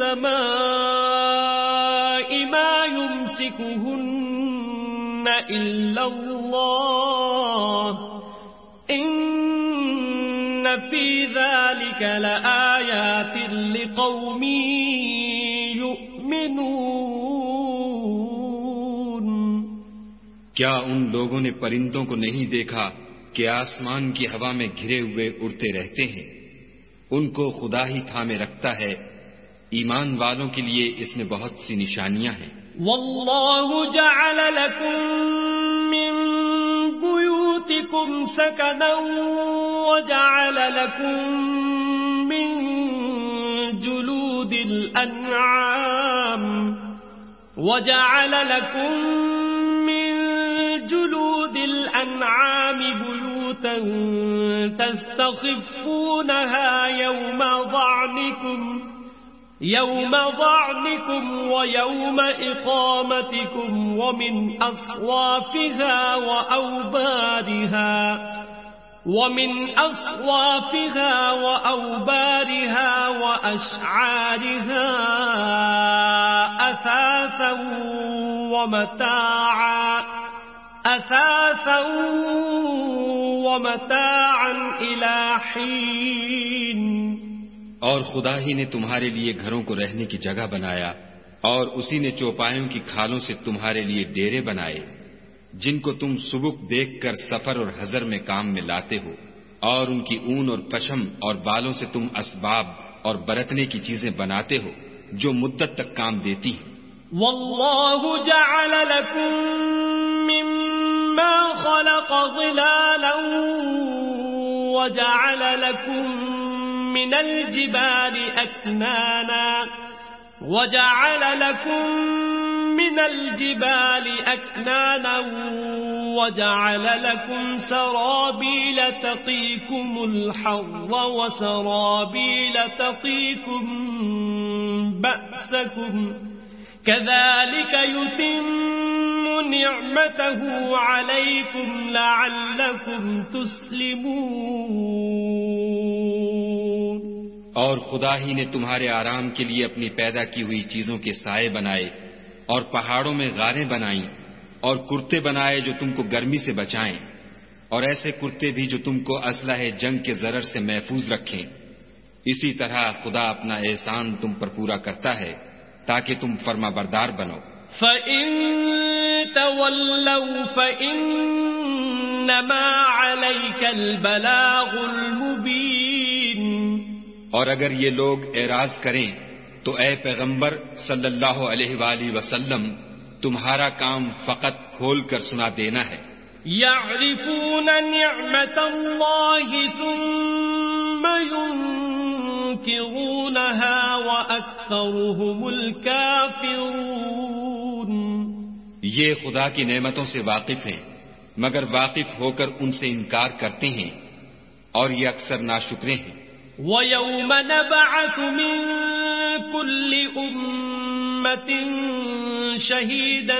السَّمَاءِ مَا يُمْسِكُهُنَّ إِلَّا اللَّهُ إِنَّ فِي ذَلِكَ لَآيَاتٍ لِقَوْمٍ يُؤْمِنُونَ. کیا ان لوگوں نے پرندوں کو نہیں دیکھا کہ آسمان کی ہوا میں گھرے ہوئے اڑتے رہتے ہیں؟ ان کو خدا ہی تھامے رکھتا ہے. ایمان والوں کے لیے اس میں بہت سی نشانیاں ہیں. واللہ جعل لکم من بیوتکم سکنا وجعل لکم من جلود الانعام وجعل لکم جلود الأنعام بيوتا تستخفونها يوم ضعنكم يوم ضعنكم ويوم إقامتكم ومن أصوافها وأوبارها ومن أصوافها وأوبارها وأشعارها أثاثا ومتاعا أثاثا ومتاعا إلى حين. اور خدا ہی نے تمہارے لیے گھروں کو رہنے کی جگہ بنایا، اور اسی نے چوپایوں کی کھالوں سے تمہارے لیے ڈیرے بنائے جن کو تم سبک دیکھ کر سفر اور حضر میں کام میں لاتے ہو، اور ان کی اون اور پشم اور بالوں سے تم اسباب اور برتنے کی چیزیں بناتے ہو جو مدت تک کام دیتی ہیں. واللہ جعل لکم مما خلق ظلالا وجعل لكم من الجبال أكنانا وجعل لكم من الجبال أكنانا وجعل لكم سرابيل تقيكم الحر وسرابيل تقيكم بأسكم كذلك يتم نعمته عليكم لعلكم تسلمون. اور خدا ہی نے تمہارے آرام کے لیے اپنی پیدا کی ہوئی چیزوں کے سائے بنائے، اور پہاڑوں میں غاریں بنائیں، اور کرتے بنائے جو تم کو گرمی سے بچائیں، اور ایسے کرتے بھی جو تم کو اسلحہ جنگ کے ضرر سے محفوظ رکھیں. اسی طرح خدا اپنا احسان تم پر پورا کرتا ہے تاکہ تم فرما بردار بنو. فَإِن تَوَلَّوْا فَإِنَّمَا عَلَيْكَ الْبَلَاغُ الْمُبِينُ. اور اگر یہ لوگ اعراض کریں تو اے پیغمبر صلی اللہ علیہ وآلہ وسلم تمہارا کام فقط کھول کر سنا دینا ہے. يَعْرِفُونَ نِعْمَةَ اللَّهِ ثُمَّ يُنْكِرُونَهَا وَأَكْثَرُهُمُ الْكَافِرُونَ. یہ خدا کی نعمتوں سے واقف ہیں مگر واقف ہو کر ان سے انکار کرتے ہیں، اور یہ اکثر ناشکرے ہیں. وَيَوْمَ نَبْعَثُ مِن كُلِّ أُمَّةٍ شَهِيدًا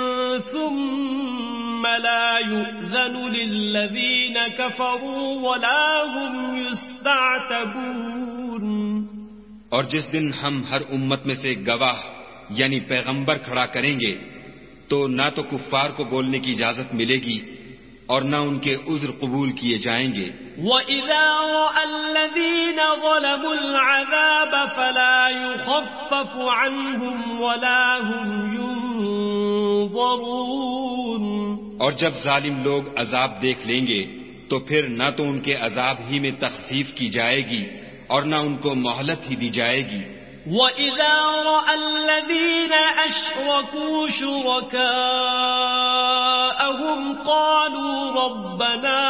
ثُمَّ لَا يُؤْذَنُ لِلَّذِينَ كَفَرُوا وَلَا هُمْ يُسْتَعْتَبُونَ. اور جس دن ہم ہر امت میں سے گواہ یعنی پیغمبر کھڑا کریں گے تو نہ تو کفار کو بولنے کی اجازت ملے گی اور نہ ان کے عذر قبول کیے جائیں گے. وَإِذَا رَأَى الَّذِينَ ظَلَمُوا الْعَذَابَ فَلَا يُخَفَّفُ عَنْهُمْ وَلَا هُمْ يُنظَرُونَ. اور جب ظالم لوگ عذاب دیکھ لیں گے تو پھر نہ تو ان کے عذاب ہی میں تخفیف کی جائے گی اور نہ ان کو مہلت ہی دی جائے گی. وَإِذَا رَأَى الَّذِينَ أَشْرَكُوا شُرَكَاءَهُمْ جاءهم قالوا ربنا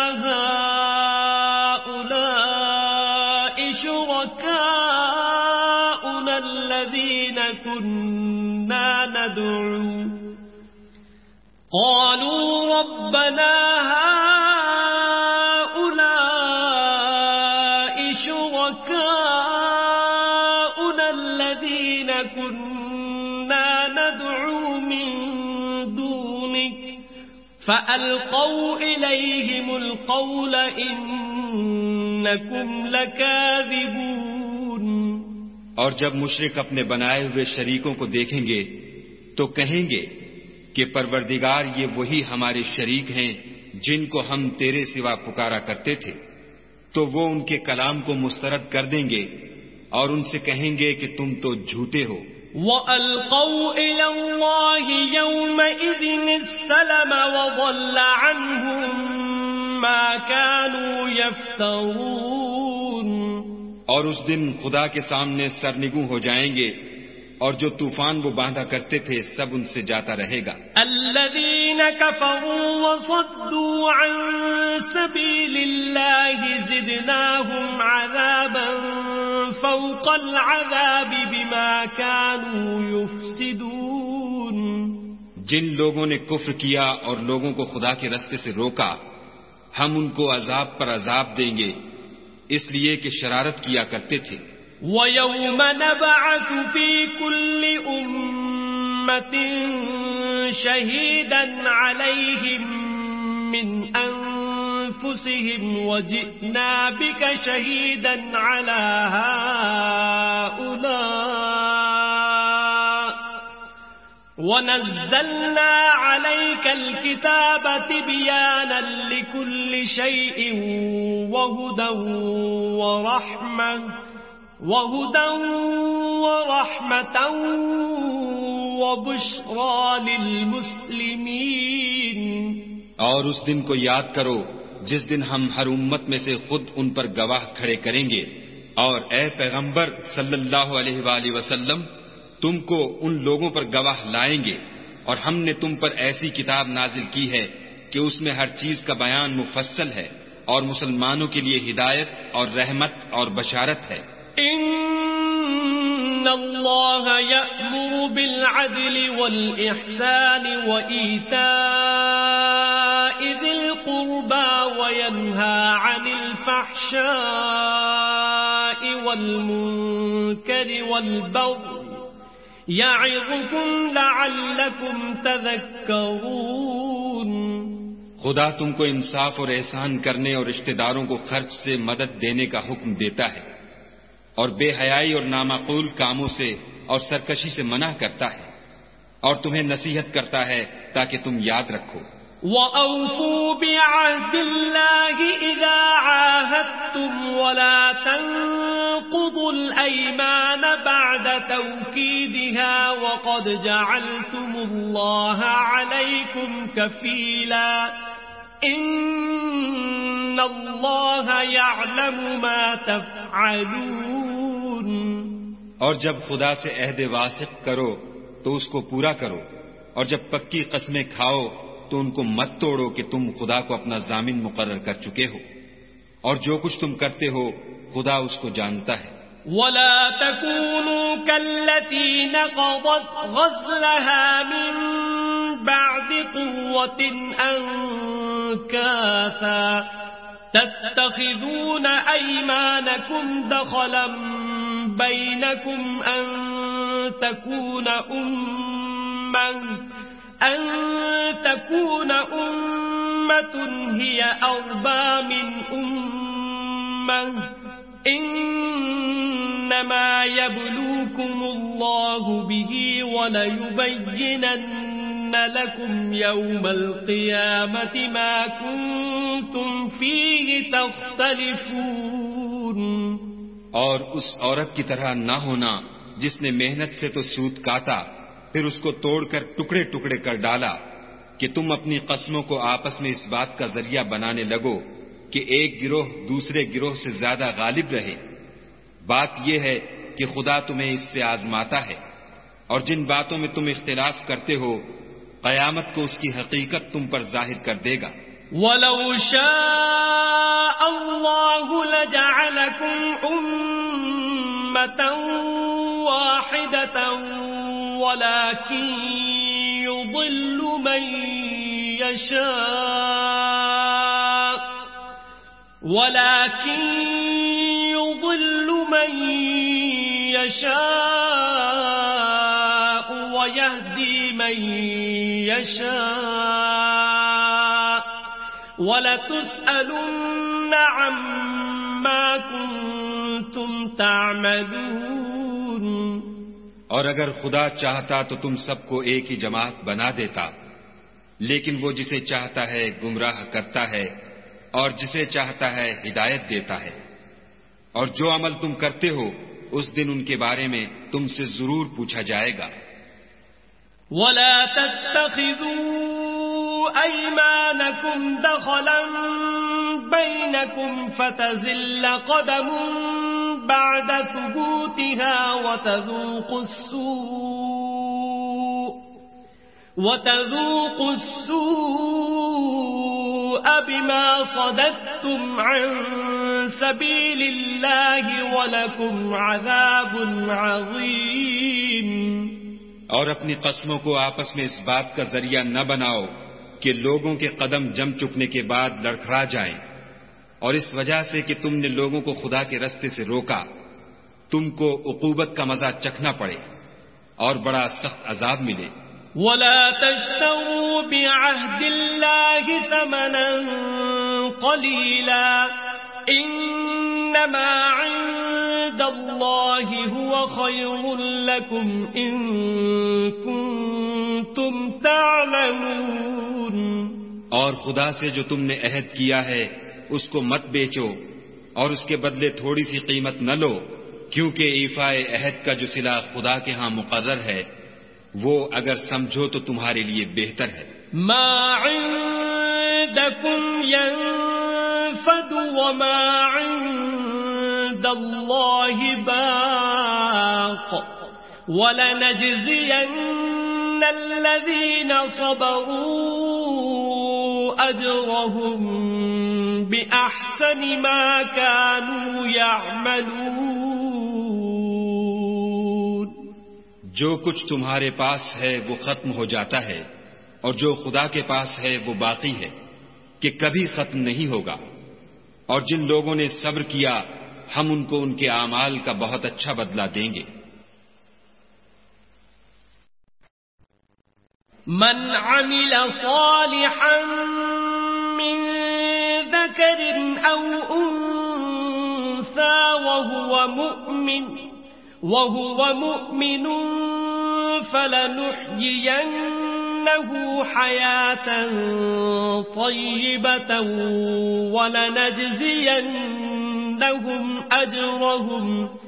هؤلاء شركاؤنا الذين كنا ندعو قالوا ربنا هؤلاء شركاؤنا الذين كنا ندعو من دونك فألقوا إليهم القول إنكم لكاذبون. اور جب مشرک اپنے بنائے ہوئے شریکوں کو دیکھیں گے تو کہیں گے کہ پروردگار یہ وہی ہمارے شریک ہیں جن کو ہم تیرے سوا پکارا کرتے تھے. تو وہ ان کے کلام کو مسترد کر دیں گے اور ان سے کہیں گے کہ تم تو جھوٹے ہو. وَأَلْقَوْا إِلَى اللَّهِ يَوْمَئِذٍ السَّلَمَ وَضَلَّ عَنْهُمْ مَا كَانُوا يَفْتَرُونَ. اور اس دن خدا کے سامنے سرنگوں ہو جائیں گے اور جو طوفان وہ باندھا کرتے تھے سب ان سے جاتا رہے گا. الذين كفروا وصدوا عن سبيل الله زدناهم عذابا فوق العذاب بما كانوا يفسدون. جن لوگوں نے کفر کیا اور لوگوں کو خدا کے رستے سے روکا ہم ان کو عذاب پر عذاب دیں گے اس لیے کہ شرارت کیا کرتے تھے. وَيَوْمَ نَبْعَثُ فِي كُلِّ أُمَّةٍ شَهِيدًا عَلَيْهِمْ مِنْ أَنفُسِهِمْ وَجِئْنَا بِكَ شَهِيدًا عَلَى هَؤُلَاءِ وَنَزَّلْنَا عَلَيْكَ الْكِتَابَ تِبْيَانًا لِكُلِّ شَيْءٍ وَهُدًى وَرَحْمَةً وَهُدًى وَرَحْمَةً وَبُشْرَى لِلْمُسْلِمِينَ. اور اس دن کو یاد کرو جس دن ہم ہر امت میں سے خود ان پر گواہ کھڑے کریں گے اور اے پیغمبر صلی اللہ علیہ وآلہ وسلم تم کو ان لوگوں پر گواہ لائیں گے اور ہم نے تم پر ایسی کتاب نازل کی ہے کہ اس میں ہر چیز کا بیان مفصل ہے اور مسلمانوں کے لیے ہدایت اور رحمت اور بشارت ہے. ان اللہ یأمر بالعدل والإحسان وإیتاء ذی القربى وینہى عن الفحشاء والمنکر والبغی یعظکم لعلکم تذکرون. خدا تم کو انصاف اور احسان کرنے اور رشتہ داروں کو خرچ سے مدد دینے کا حکم دیتا ہے اور بے حیائی اور نامعقول کاموں سے اور سرکشی سے منع کرتا ہے اور تمہیں نصیحت کرتا ہے تاکہ تم یاد رکھو. وَأَوْفُوا بِعَهْدِ اللَّهِ إِذَا عَاهَدتُّمْ وَلَا تَنقُضُوا الْأَيْمَانَ بَعْدَ تَوْكِيدِهَا وَقَدْ جَعَلْتُمُ اللَّهَ عَلَيْكُمْ كَفِيلًا إِنَّ اللَّهَ يَعْلَمُ مَا تَفْعَلُونَ. اور جب خدا سے عہد واثق کرو تو اس کو پورا کرو اور جب پکی قسمیں کھاؤ تو ان کو مت توڑو کہ تم خدا کو اپنا ضامن مقرر کر چکے ہو اور جو کچھ تم کرتے ہو خدا اس کو جانتا ہے. وَلَا تَكُونُوا كَالَّتِي نَقَضَتْ غَزْلَهَا مِن بَعْدِ قُوَّةٍ أَنكَاثًا تَتَّخِذُونَ أَيْمَانَكُمْ دَخَلًا بَيْنَكُمْ أَن تَكُونَ أُمَّةً أَن تَكُونَ أُمَّةٌ هِيَ أَرْبَى مِنْ أُمَّةٍ إِنَّمَا يَبْلُوكُمُ اللَّهُ بِهِ وَلَيُبَيِّنَنَّ لَكُمْ يَوْمَ الْقِيَامَةِ مَا كُنتُمْ فِيهِ تَخْتَلِفُونَ. اور اس عورت کی طرح نہ ہونا جس نے محنت سے تو سود کاٹا پھر اس کو توڑ کر ٹکڑے ٹکڑے کر ڈالا کہ تم اپنی قسموں کو آپس میں اس بات کا ذریعہ بنانے لگو کہ ایک گروہ دوسرے گروہ سے زیادہ غالب رہے. بات یہ ہے کہ خدا تمہیں اس سے آزماتا ہے اور جن باتوں میں تم اختلاف کرتے ہو قیامت کو اس کی حقیقت تم پر ظاہر کر دے گا. وَلَوْ شَاءَ اللَّهُ لَجَعَلَكُمْ أُمَّةً وَاحِدَةً وَلَكِنْ يُضِلُّ مَنْ يَشَاءُ وَلَكِنْ يُضِلُّ مَنْ يَشَاءُ وَيَهْدِي مَنْ يَشَاءُ وَلَتُسْأَلُنَّ عَمَّا كُنْتُمْ تَعْمَلُونَ. اور اگر خدا چاہتا تو تم سب کو ایک ہی جماعت بنا دیتا، لیکن وہ جسے چاہتا ہے گمراہ کرتا ہے اور جسے چاہتا ہے ہدایت دیتا ہے. اور جو عمل تم کرتے ہو اس دن ان کے بارے میں تم سے ضرور پوچھا جائے گا. وَلَا تَتَّخِذُوا أَيْمَانَكُمْ دَخَلًا بَيْنَكُمْ فَتَزِلَّ قَدَمٌ بَعْدَ ثُبُوتِهَا وَتَذُوقُوا السُّوءَ وَتَذُوقُوا السُّوءَ بِمَا صَدَدتُّمْ عَن سَبِيلِ اللَّهِ وَلَكُمْ عَذَابٌ عَظِيمٌ. اور اپنی قسموں کو آپس میں اس بات کا ذریعہ نہ بناؤ کہ لوگوں کے قدم جم چکنے کے بعد لڑکھڑا جائیں، اور اس وجہ سے کہ تم نے لوگوں کو خدا کے رستے سے روکا تم کو عقوبت کا مزہ چکھنا پڑے اور بڑا سخت عذاب ملے. وَلَا تَشْتَرُوا بِعَهْدِ اللَّهِ ثَمَنًا قَلِيلًا إِنَّمَا عِندَ اللَّهِ هُوَ خَيْرٌ لَكُمْ إِن كُنتُمْ تَعْلَمُونَ. اور خدا سے جو تم نے عہد کیا ہے اس کو مت بیچو اور اس کے بدلے تھوڑی سی قیمت نہ لو، کیونکہ ایفائے عہد کا جو صلہ خدا کے ہاں مقرر ہے وہ اگر سمجھو تو تمہارے لیے بہتر ہے. ما عندكم ينفد وما عند الله باق ولنجزين الذين صبروا أجرهم بأحسن ما كانوا يعملون. جو کچھ تمہارے پاس ہے وہ ختم ہو جاتا ہے اور جو خدا کے پاس ہے وہ باقی ہے کہ کبھی ختم نہیں ہوگا. اور جن لوگوں نے صبر کیا ہم ان کو ان کے اعمال کا بہت اچھا بدلہ دیں گے. من عمل صالحا من ذكر أو أنثى وهو مؤمن وهو مؤمن فلنحيينه حياة طيبة ولنجزينهم أجرهم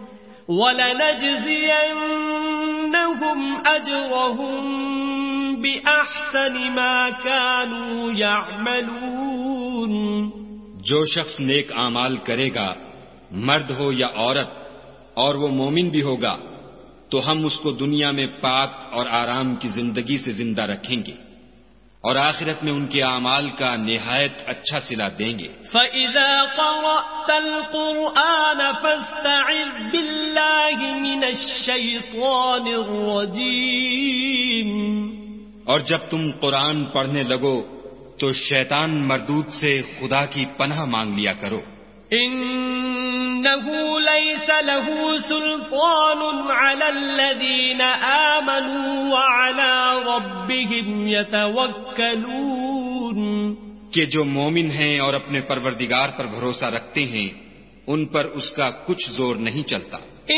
ولنجزينهم أجرهم بأحسن ما كانوا يعملون. جو شخص نیک اعمال کرے گا مرد ہو یا عورت اور وہ مومن بھی ہوگا تو ہم اس کو دنیا میں پاک اور آرام کی زندگی سے زندہ رکھیں گے اور آخرت میں ان کے اعمال کا نہایت اچھا صلہ دیں گے. فَإِذَا قَرَأْتَ الْقُرْآنَ فَاسْتَعِذْ بِاللَّهِ مِنَ الشَّيْطَانِ الرَّجِيمِ. اور جب تم قرآن پڑھنے لگو تو شیطان مردود سے خدا کی پناہ مانگ لیا کرو. إِنَّهُ لَيْسَ لَهُ سُلْطَانٌ عَلَى الَّذِينَ آمَنُوا وَعَلَى رَبِّهِمْ يَتَوَكَّلُونَ. کہ جو مومن ہیں اور اپنے پروردگار پر بھروسہ رکھتے ہیں ان پر اس کا کچھ زور نہیں چلتا.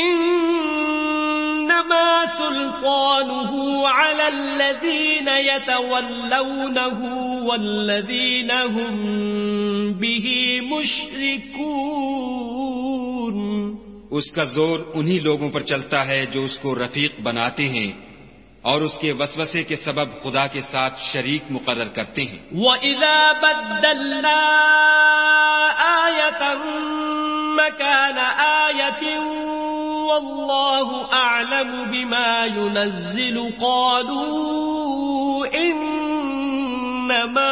إِنَّمَا سُلْطَانُهُ عَلَى الَّذِينَ يَتَوَلَّوْنَهُ وَالَّذِينَ هُمْ بِهِ مُشْرِكُونَ. اس کا زور انہی لوگوں پر چلتا ہے جو اس کو رفیق بناتے ہیں اور اس کے وسوسے کے سبب خدا کے ساتھ شریک مقرر کرتے ہیں. وَإِذَا بَدَّلْنَا آيَةً مَكَانَ آيَةٍ وَاللَّهُ أَعْلَمُ بِمَا يُنَزِّلُ قَالُوا إِنَّ إنما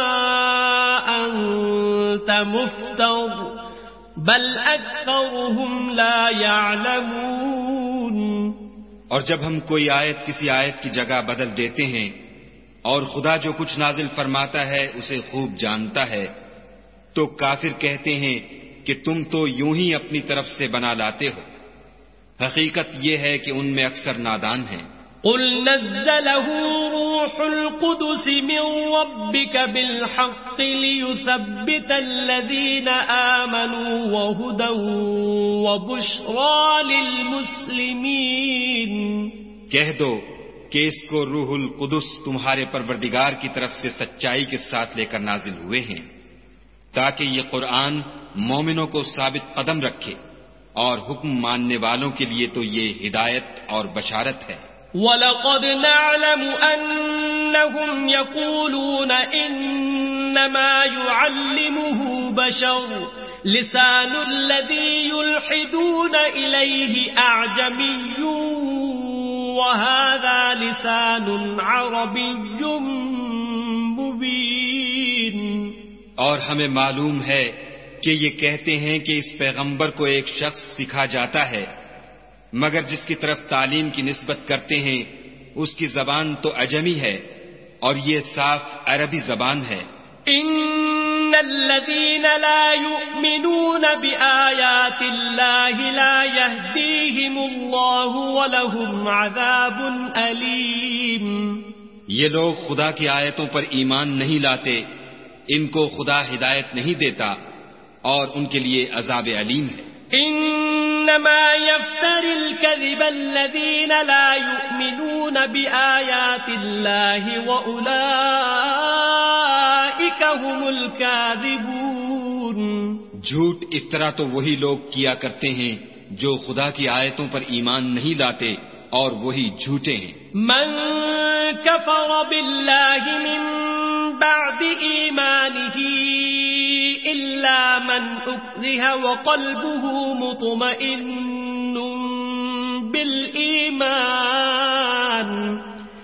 أنت مفتر بل أكثرهم لا يعلمون. اور جب ہم کوئی آیت کسی آیت کی جگہ بدل دیتے ہیں اور خدا جو کچھ نازل فرماتا ہے اسے خوب جانتا ہے تو کافر کہتے ہیں کہ تم تو یوں ہی اپنی طرف سے بنا لاتے ہو. حقیقت یہ ہے کہ ان میں اکثر نادان ہیں. قل نزله روح القدس من ربك بالحق ليثبت الذين آمنوا وهدى وبشرى للمسلمين. کہہ دو کہ اس کو روح القدس تمہارے پروردگار کی طرف سے سچائی کے ساتھ لے کر نازل ہوئے ہیں تاکہ یہ قرآن مومنوں کو ثابت قدم رکھے اور حکم ماننے والوں کے لیے تو یہ ہدایت اور بشارت ہے. وَلَقَدْ نَعْلَمُ أَنَّهُمْ يَقُولُونَ إِنَّمَا يُعَلِّمُهُ بَشَرٌ لِسَانُ الَّذِي يُلْحِدُونَ إِلَيْهِ أَعْجَمِيٌّ وَهَذَا لِسَانٌ عَرَبِيٌّ مُبِينٌ. اور ہمیں معلوم ہے کہ یہ کہتے ہیں کہ اس پیغمبر کو ایک شخص سکھا جاتا ہے مگر جس کی طرف تعلیم کی نسبت کرتے ہیں اس کی زبان تو اجمی ہے اور یہ صاف عربی زبان ہے. ان الذين لا يؤمنون بآيات الله لا يهديهم الله ولهم عذاب أليم. یہ لوگ خدا کی آیتوں پر ایمان نہیں لاتے ان کو خدا ہدایت نہیں دیتا اور ان کے لیے عذاب علیم ہے. انما يفتر الكذب الذين لا يؤمنون بآيات الله واولئك هم الكاذبون. جھوٹ افطرا تو وہی لوگ کیا کرتے ہیں جو خدا کی آیتوں پر ایمان نہیں لاتے اور وہی جھوٹے ہیں. من كفر بالله من بعد ایمانه إلا من أكره وقلبه مطمئن بالإيمان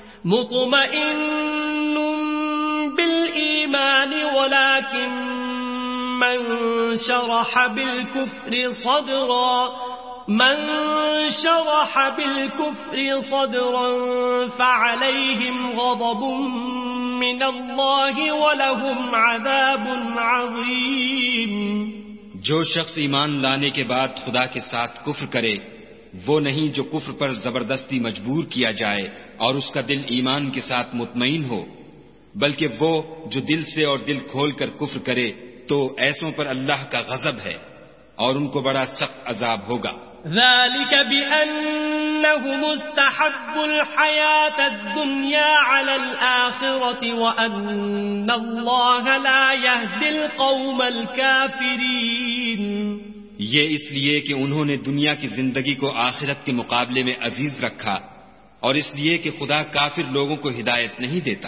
مطمئن بالإيمان ولكن من شرح بالكفر صدرا من شرح بالكفر صدرا فعليهم غضب من الله ولهم عذاب عظيم. جو شخص ایمان لانے کے بعد خدا کے ساتھ کفر کرے وہ نہیں جو کفر پر زبردستی مجبور کیا جائے اور اس کا دل ایمان کے ساتھ مطمئن ہو بلکہ وہ جو دل سے اور دل کھول کر کفر کرے تو ایسوں پر اللہ کا غضب ہے اور ان کو بڑا سخت عذاب ہوگا. ذلك بأنهم استحبوا الحياة الدنيا على الآخرة وأن الله لا يهدي القوم الكافرين. یہ اس لیے کہ انہوں نے دنیا کی زندگی کو آخرت کے مقابلے میں عزیز رکھا اور اس لیے کہ خدا کافر لوگوں کو ہدایت نہیں دیتا.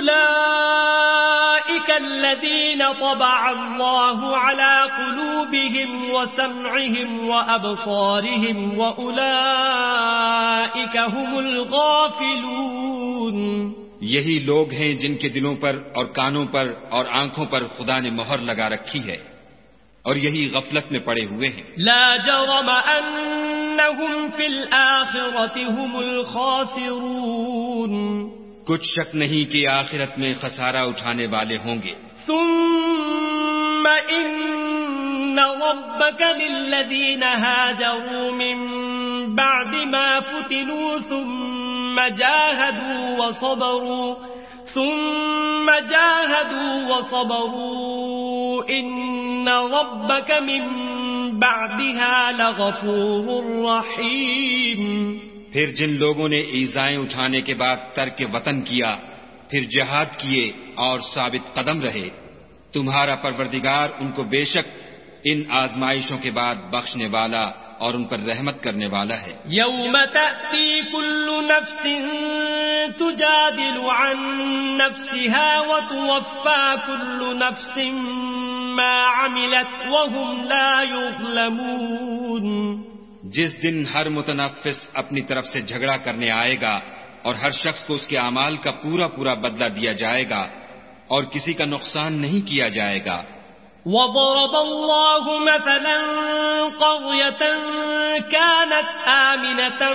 اولئک الذین طبع اللہ علی قلوبهم وسمعهم وابصارهم واولئک هم الغافلون. یہی لوگ ہیں جن کے دلوں پر اور کانوں پر اور آنکھوں پر خدا نے مہر لگا رکھی ہے اور یہی غفلت میں پڑے ہوئے ہیں. لا جرم انہم فی الآخرة هم الخاسرون. کچھ شک نہیں کہ آخرت میں خسارہ اٹھانے والے ہوں گے. ثم ان ربك للذین هاجروا من بعد ما فتنوا ثم جاهدوا وصبروا ثم جاهدوا وصبروا ان ربك من بعدها لغفور رحیم. پھر جن لوگوں نے ایذائیں اٹھانے کے بعد ترک وطن کیا پھر جہاد کیے اور ثابت قدم رہے تمہارا پروردگار ان کو بے شک ان آزمائشوں کے بعد بخشنے والا اور ان پر رحمت کرنے والا ہے. یوم تأتی کل نفس تجادل عن نفسها وتوفى كل نفس ما عملت وهم لا يظلمون. جس دن ہر متنفس اپنی طرف سے جھگڑا کرنے آئے گا اور ہر شخص کو اس کے اعمال کا پورا پورا بدلہ دیا جائے گا اور کسی کا نقصان نہیں کیا جائے گا۔ وضرب الله مثلا قرية كانت آمنة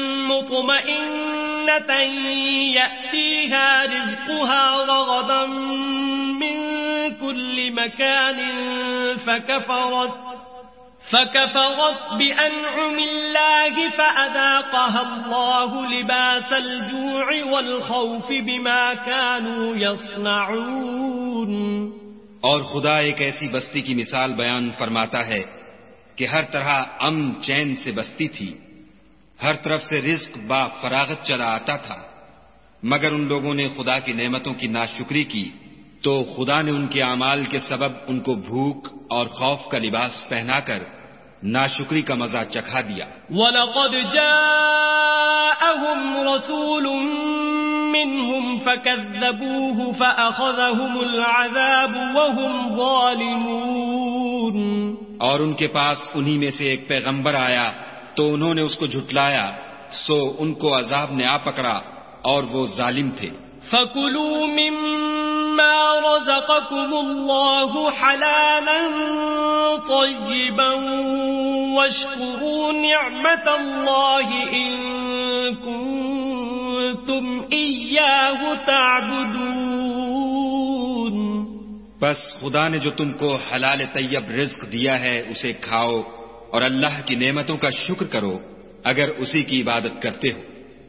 مطمئنة يأتيها رزقها رغدا من كل مكان فكفرت فكفرت بأنعم الله فأذاقها الله لباس الجوع والخوف بما كانوا يصنعون۔ اور خدا ایک ایسی بستی کی مثال بیان فرماتا ہے کہ ہر طرح امن چین سے بستی تھی، ہر طرف سے رزق با فراغت چلا آتا تھا، مگر ان لوگوں نے خدا کی نعمتوں کی ناشکری کی تو خدا نے ان کے اعمال کے سبب ان کو بھوک اور خوف کا لباس پہنا کر ناشکری کا مزہ چکھا دیا۔ وَلَقَدْ جَاءَهُمْ رَسُولٌ مِّنْهُمْ فَكَذَّبُوهُ فَأَخَذَهُمُ الْعَذَابُ وَهُمْ ظَالِمُونَ۔ اور ان کے پاس انہی میں سے ایک پیغمبر آیا تو انہوں نے اس کو جھٹلایا، سو ان کو عذاب نے آ پکڑا اور وہ ظالم تھے۔ فَكُلُوا مِمَّا رَزَقَكُمُ اللَّهُ حَلَالًا طَيِّبًا وَاشْكُرُوا نِعْمَةَ اللَّهِ إِن كُنتُمْ إِيَّاهُ تَعْبُدُونَ۔ بس خدا نے جو تم کو حلال طیب رزق دیا ہے اسے کھاؤ اور اللہ کی نعمتوں کا شکر کرو اگر اسی کی عبادت کرتے ہو۔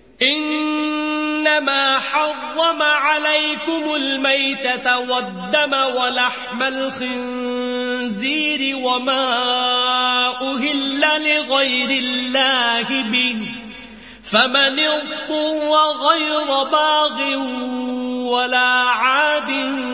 انما حرم عليكم الميتة والدم ولحم الخنزير وما أهل لغير الله به فمن اضطر غير باغ ولا عاد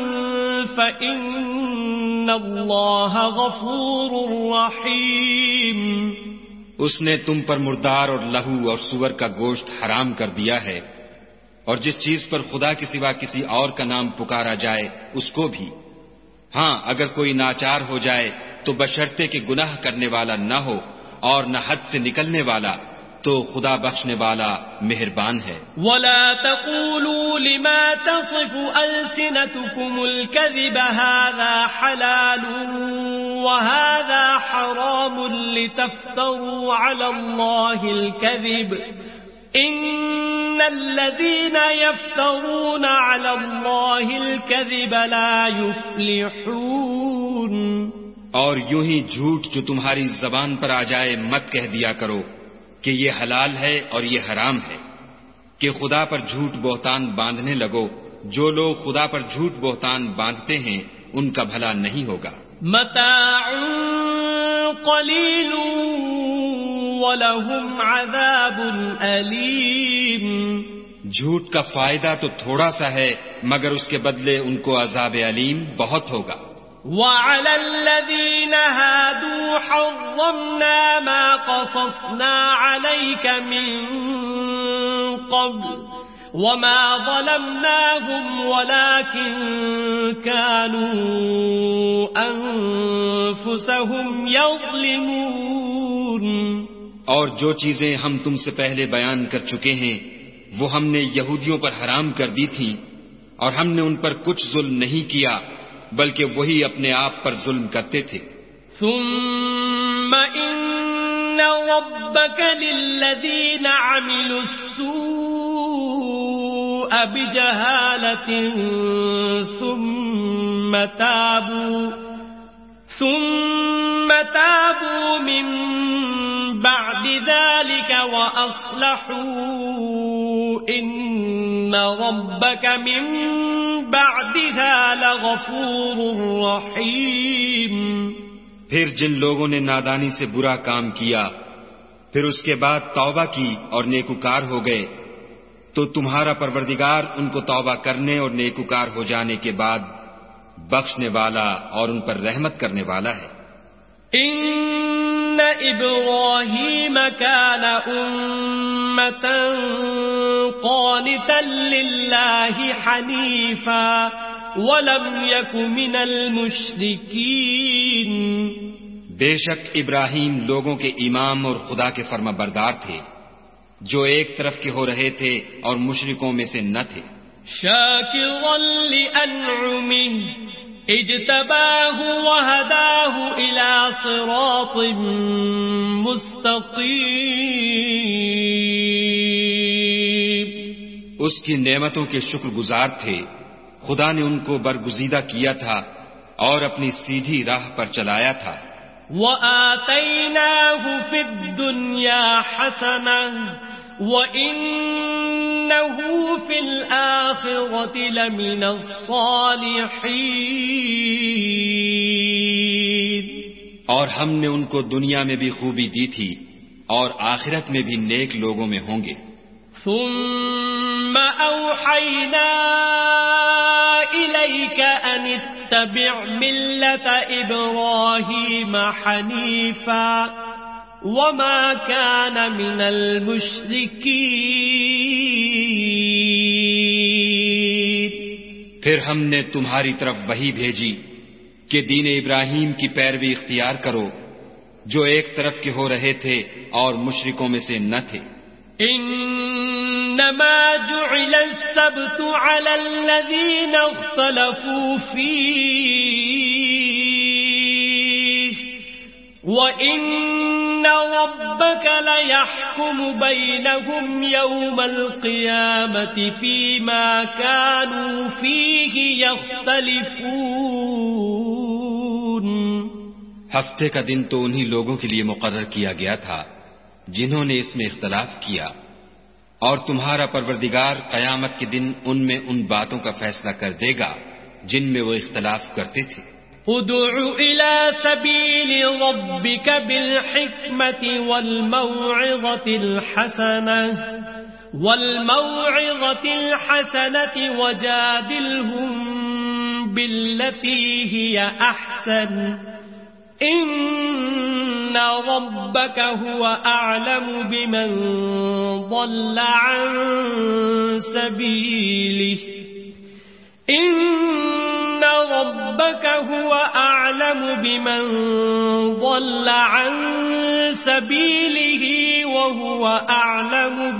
فإن الله غفور رحيم۔ اس نے تم پر مردار اور لہو اور سور کا گوشت حرام کر دیا ہے، اور جس چیز پر خدا کے سوا کسی اور کا نام پکارا جائے اس کو بھی۔ ہاں اگر کوئی ناچار ہو جائے تو بشرطے کہ گناہ کرنے والا نہ ہو اور نہ حد سے نکلنے والا، تو خدا بخشنے والا مہربان ہے۔ وَلَا تَقُولُوا لِمَا تَصِفُ أَلْسِنَتُكُمُ الْكَذِبَ هَذَا حَلَالٌ وَهَذَا حَرَامٌ لِتَفْتَرُوا عَلَى اللَّهِ الْكَذِبَ إِنَّ الَّذِينَ يَفْتَرُونَ عَلَى اللَّهِ الْكَذِبَ لَا يُفْلِحُونَ۔ اور یوں ہی جھوٹ جو تمہاری زبان پر آ جائے مت کہہ دیا کرو کہ یہ حلال ہے اور یہ حرام ہے، کہ خدا پر جھوٹ بہتان باندھنے لگو۔ جو لوگ خدا پر جھوٹ بہتان باندھتے ہیں ان کا بھلا نہیں ہوگا۔ متاع قلیل ولہم عذاب علیم۔ جھوٹ کا فائدہ تو تھوڑا سا ہے مگر اس کے بدلے ان کو عذاب علیم بہت ہوگا۔ وَعَلَى الَّذِينَ هَادُوا حَرَّمْنَا مَا قَصَصْنَا عَلَيْكَ مِن قَبْلُ وَمَا ظَلَمْنَاهُمْ وَلَكِن كَانُوا أَنفُسَهُمْ يَظْلِمُونَ۔ اور جو چیزیں ہم تم سے پہلے بیان کر چکے ہیں وہ ہم نے یہودیوں پر حرام کر دی تھیں، اور ہم نے ان پر کچھ ظلم نہیں کیا بلکہ وہی اپنے آپ پر ظلم کرتے تھے۔ ثم ان ربك للذين عملوا السوء بجهالة ثم تابوا ثم تابوا من بعد ذلك وأصلحوا إن ربك من بعدها لغفور رحیم۔ پھر جن لوگوں نے نادانی سے برا کام کیا پھر اس کے بعد توبہ کی اور نیکوکار ہو گئے تو تمہارا پروردگار ان کو توبہ کرنے اور نیکوکار ہو جانے کے بعد بخشنے والا اور ان پر رحمت کرنے والا ہے۔ ان ابراہیم کان امۃ قانتا للہ حنیفا ولم یک من المشرکین۔ بے شک ابراہیم لوگوں کے امام اور خدا کے فرما بردار تھے جو ایک طرف کے ہو رہے تھے اور مشرکوں میں سے نہ تھے۔ شاكرا لأنعمه اجتباه وهداه إلى صراط مستقيم. اس کی نعمتوں کے شکر گزار تھے. خدا نے ان کو برگزیدہ کیا تھا اور اپنی سیدھی راہ پر چلایا تھا. وَآتَيْنَاهُ فِي الدُّنْيَا حَسَنَةً وَإِنَّهُ فِي الْآخِرَةِ لَمِنَ الصَّالِحِينَ. اور ہم نے ان کو دنیا میں بھی خوبی دی تھی اور آخرت میں بھی نیک لوگوں میں ہوں گے. ثم أوحينا إليك أن اتبع ملة إبراهيم حنيفا وما كان من المشركين. پھر ہم نے تمہاری طرف وحی بھیجی کہ دین ابراہیم کی پیروی اختیار کرو جو ایک طرف کے ہو رہے تھے اور مشرکوں میں سے نہ تھے. انما جعل السبت على الذين اختلفوا فيه وان ربك ليحكم بينهم يوم القيامة فيما كانوا فيه يختلفون. ہفتے کا دن تو انہی لوگوں کے لیے مقرر کیا گیا تھا جنہوں نے اس میں اختلاف کیا، اور تمہارا پروردگار قیامت کے دن ان میں ان باتوں کا فیصلہ کر دے گا جن میں وہ اختلاف کرتے تھے. ادع الى سبيل ربك بالحكمة والموعظة الحسنة والموعظة الحسنة وجادلهم بالتي هي أحسن إن ربك هو أعلم بمن ضل عن سبيله إن ربك هو أعلم بمن ضل عن سبيله وهو أعلم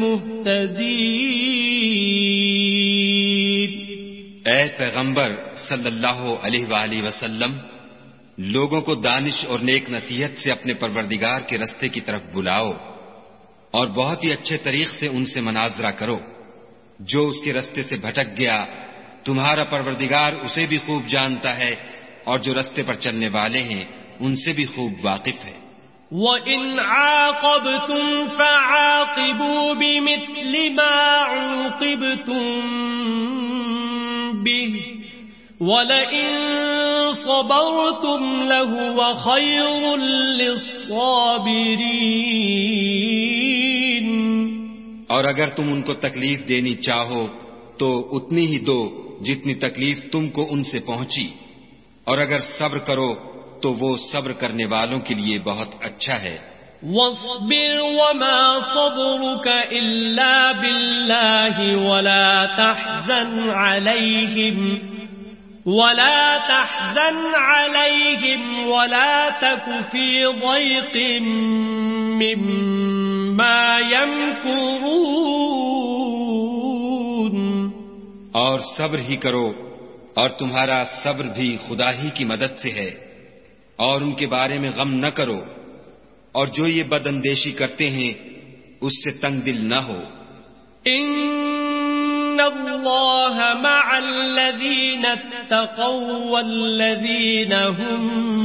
بالمهتدين. اے پیغمبر صلی اللہ علیہ وآلہ وسلم، لوگوں کو دانش اور نیک نصیحت سے اپنے پروردگار کے رستے کی طرف بلاؤ اور بہت ہی اچھے طریق سے ان سے مناظرہ کرو. جو اس کے رستے سے بھٹک گیا تمہارا پروردگار اسے بھی خوب جانتا ہے اور جو رستے پر چلنے والے ہیں ان سے بھی خوب واقف ہے. وَإِنْ عَاقَبْتُمْ فَعَاقِبُوا بِمِثْلِ مَا عُوقِبْتُمْ بِهِ وَلَئِن صَبَرْتُمْ لَهُوَ خَيْرٌ لِلصَّابِرِينَ. اور اگر تم ان کو تکلیف دینی چاہو تو اتنی ہی دو جتنی تکلیف تم کو ان سے پہنچی، اور اگر صبر کرو تو وہ صبر کرنے والوں کے لیے بہت اچھا ہے. وَاصْبِرْ وَمَا صَبْرُكَ إِلَّا بِاللَّهِ وَلَا تَحْزَنْ عَلَيْهِمْ وَلَا تَحْزَنْ عَلَيْهِمْ وَلَا تَكُ فِي ضَيْقٍ مِّمَّا يَمْكُرُونَ. اور صبر ہی کرو، اور تمہارا صبر بھی خدا ہی کی مدد سے ہے، اور ان کے بارے میں غم نہ کرو، اور جو یہ بد اندیشی کرتے ہیں اس سے تنگ دل نہ ہو. ان اللہ مع الذین اتقوا والذین هم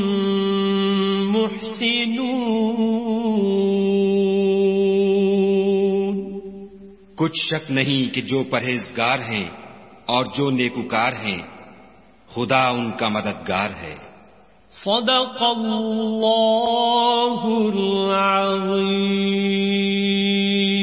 محسنون. کچھ شک نہیں کہ جو پرہیزگار ہیں اور جو نیکوکار ہیں خدا ان کا مددگار ہے. صدق اللہ العظیم.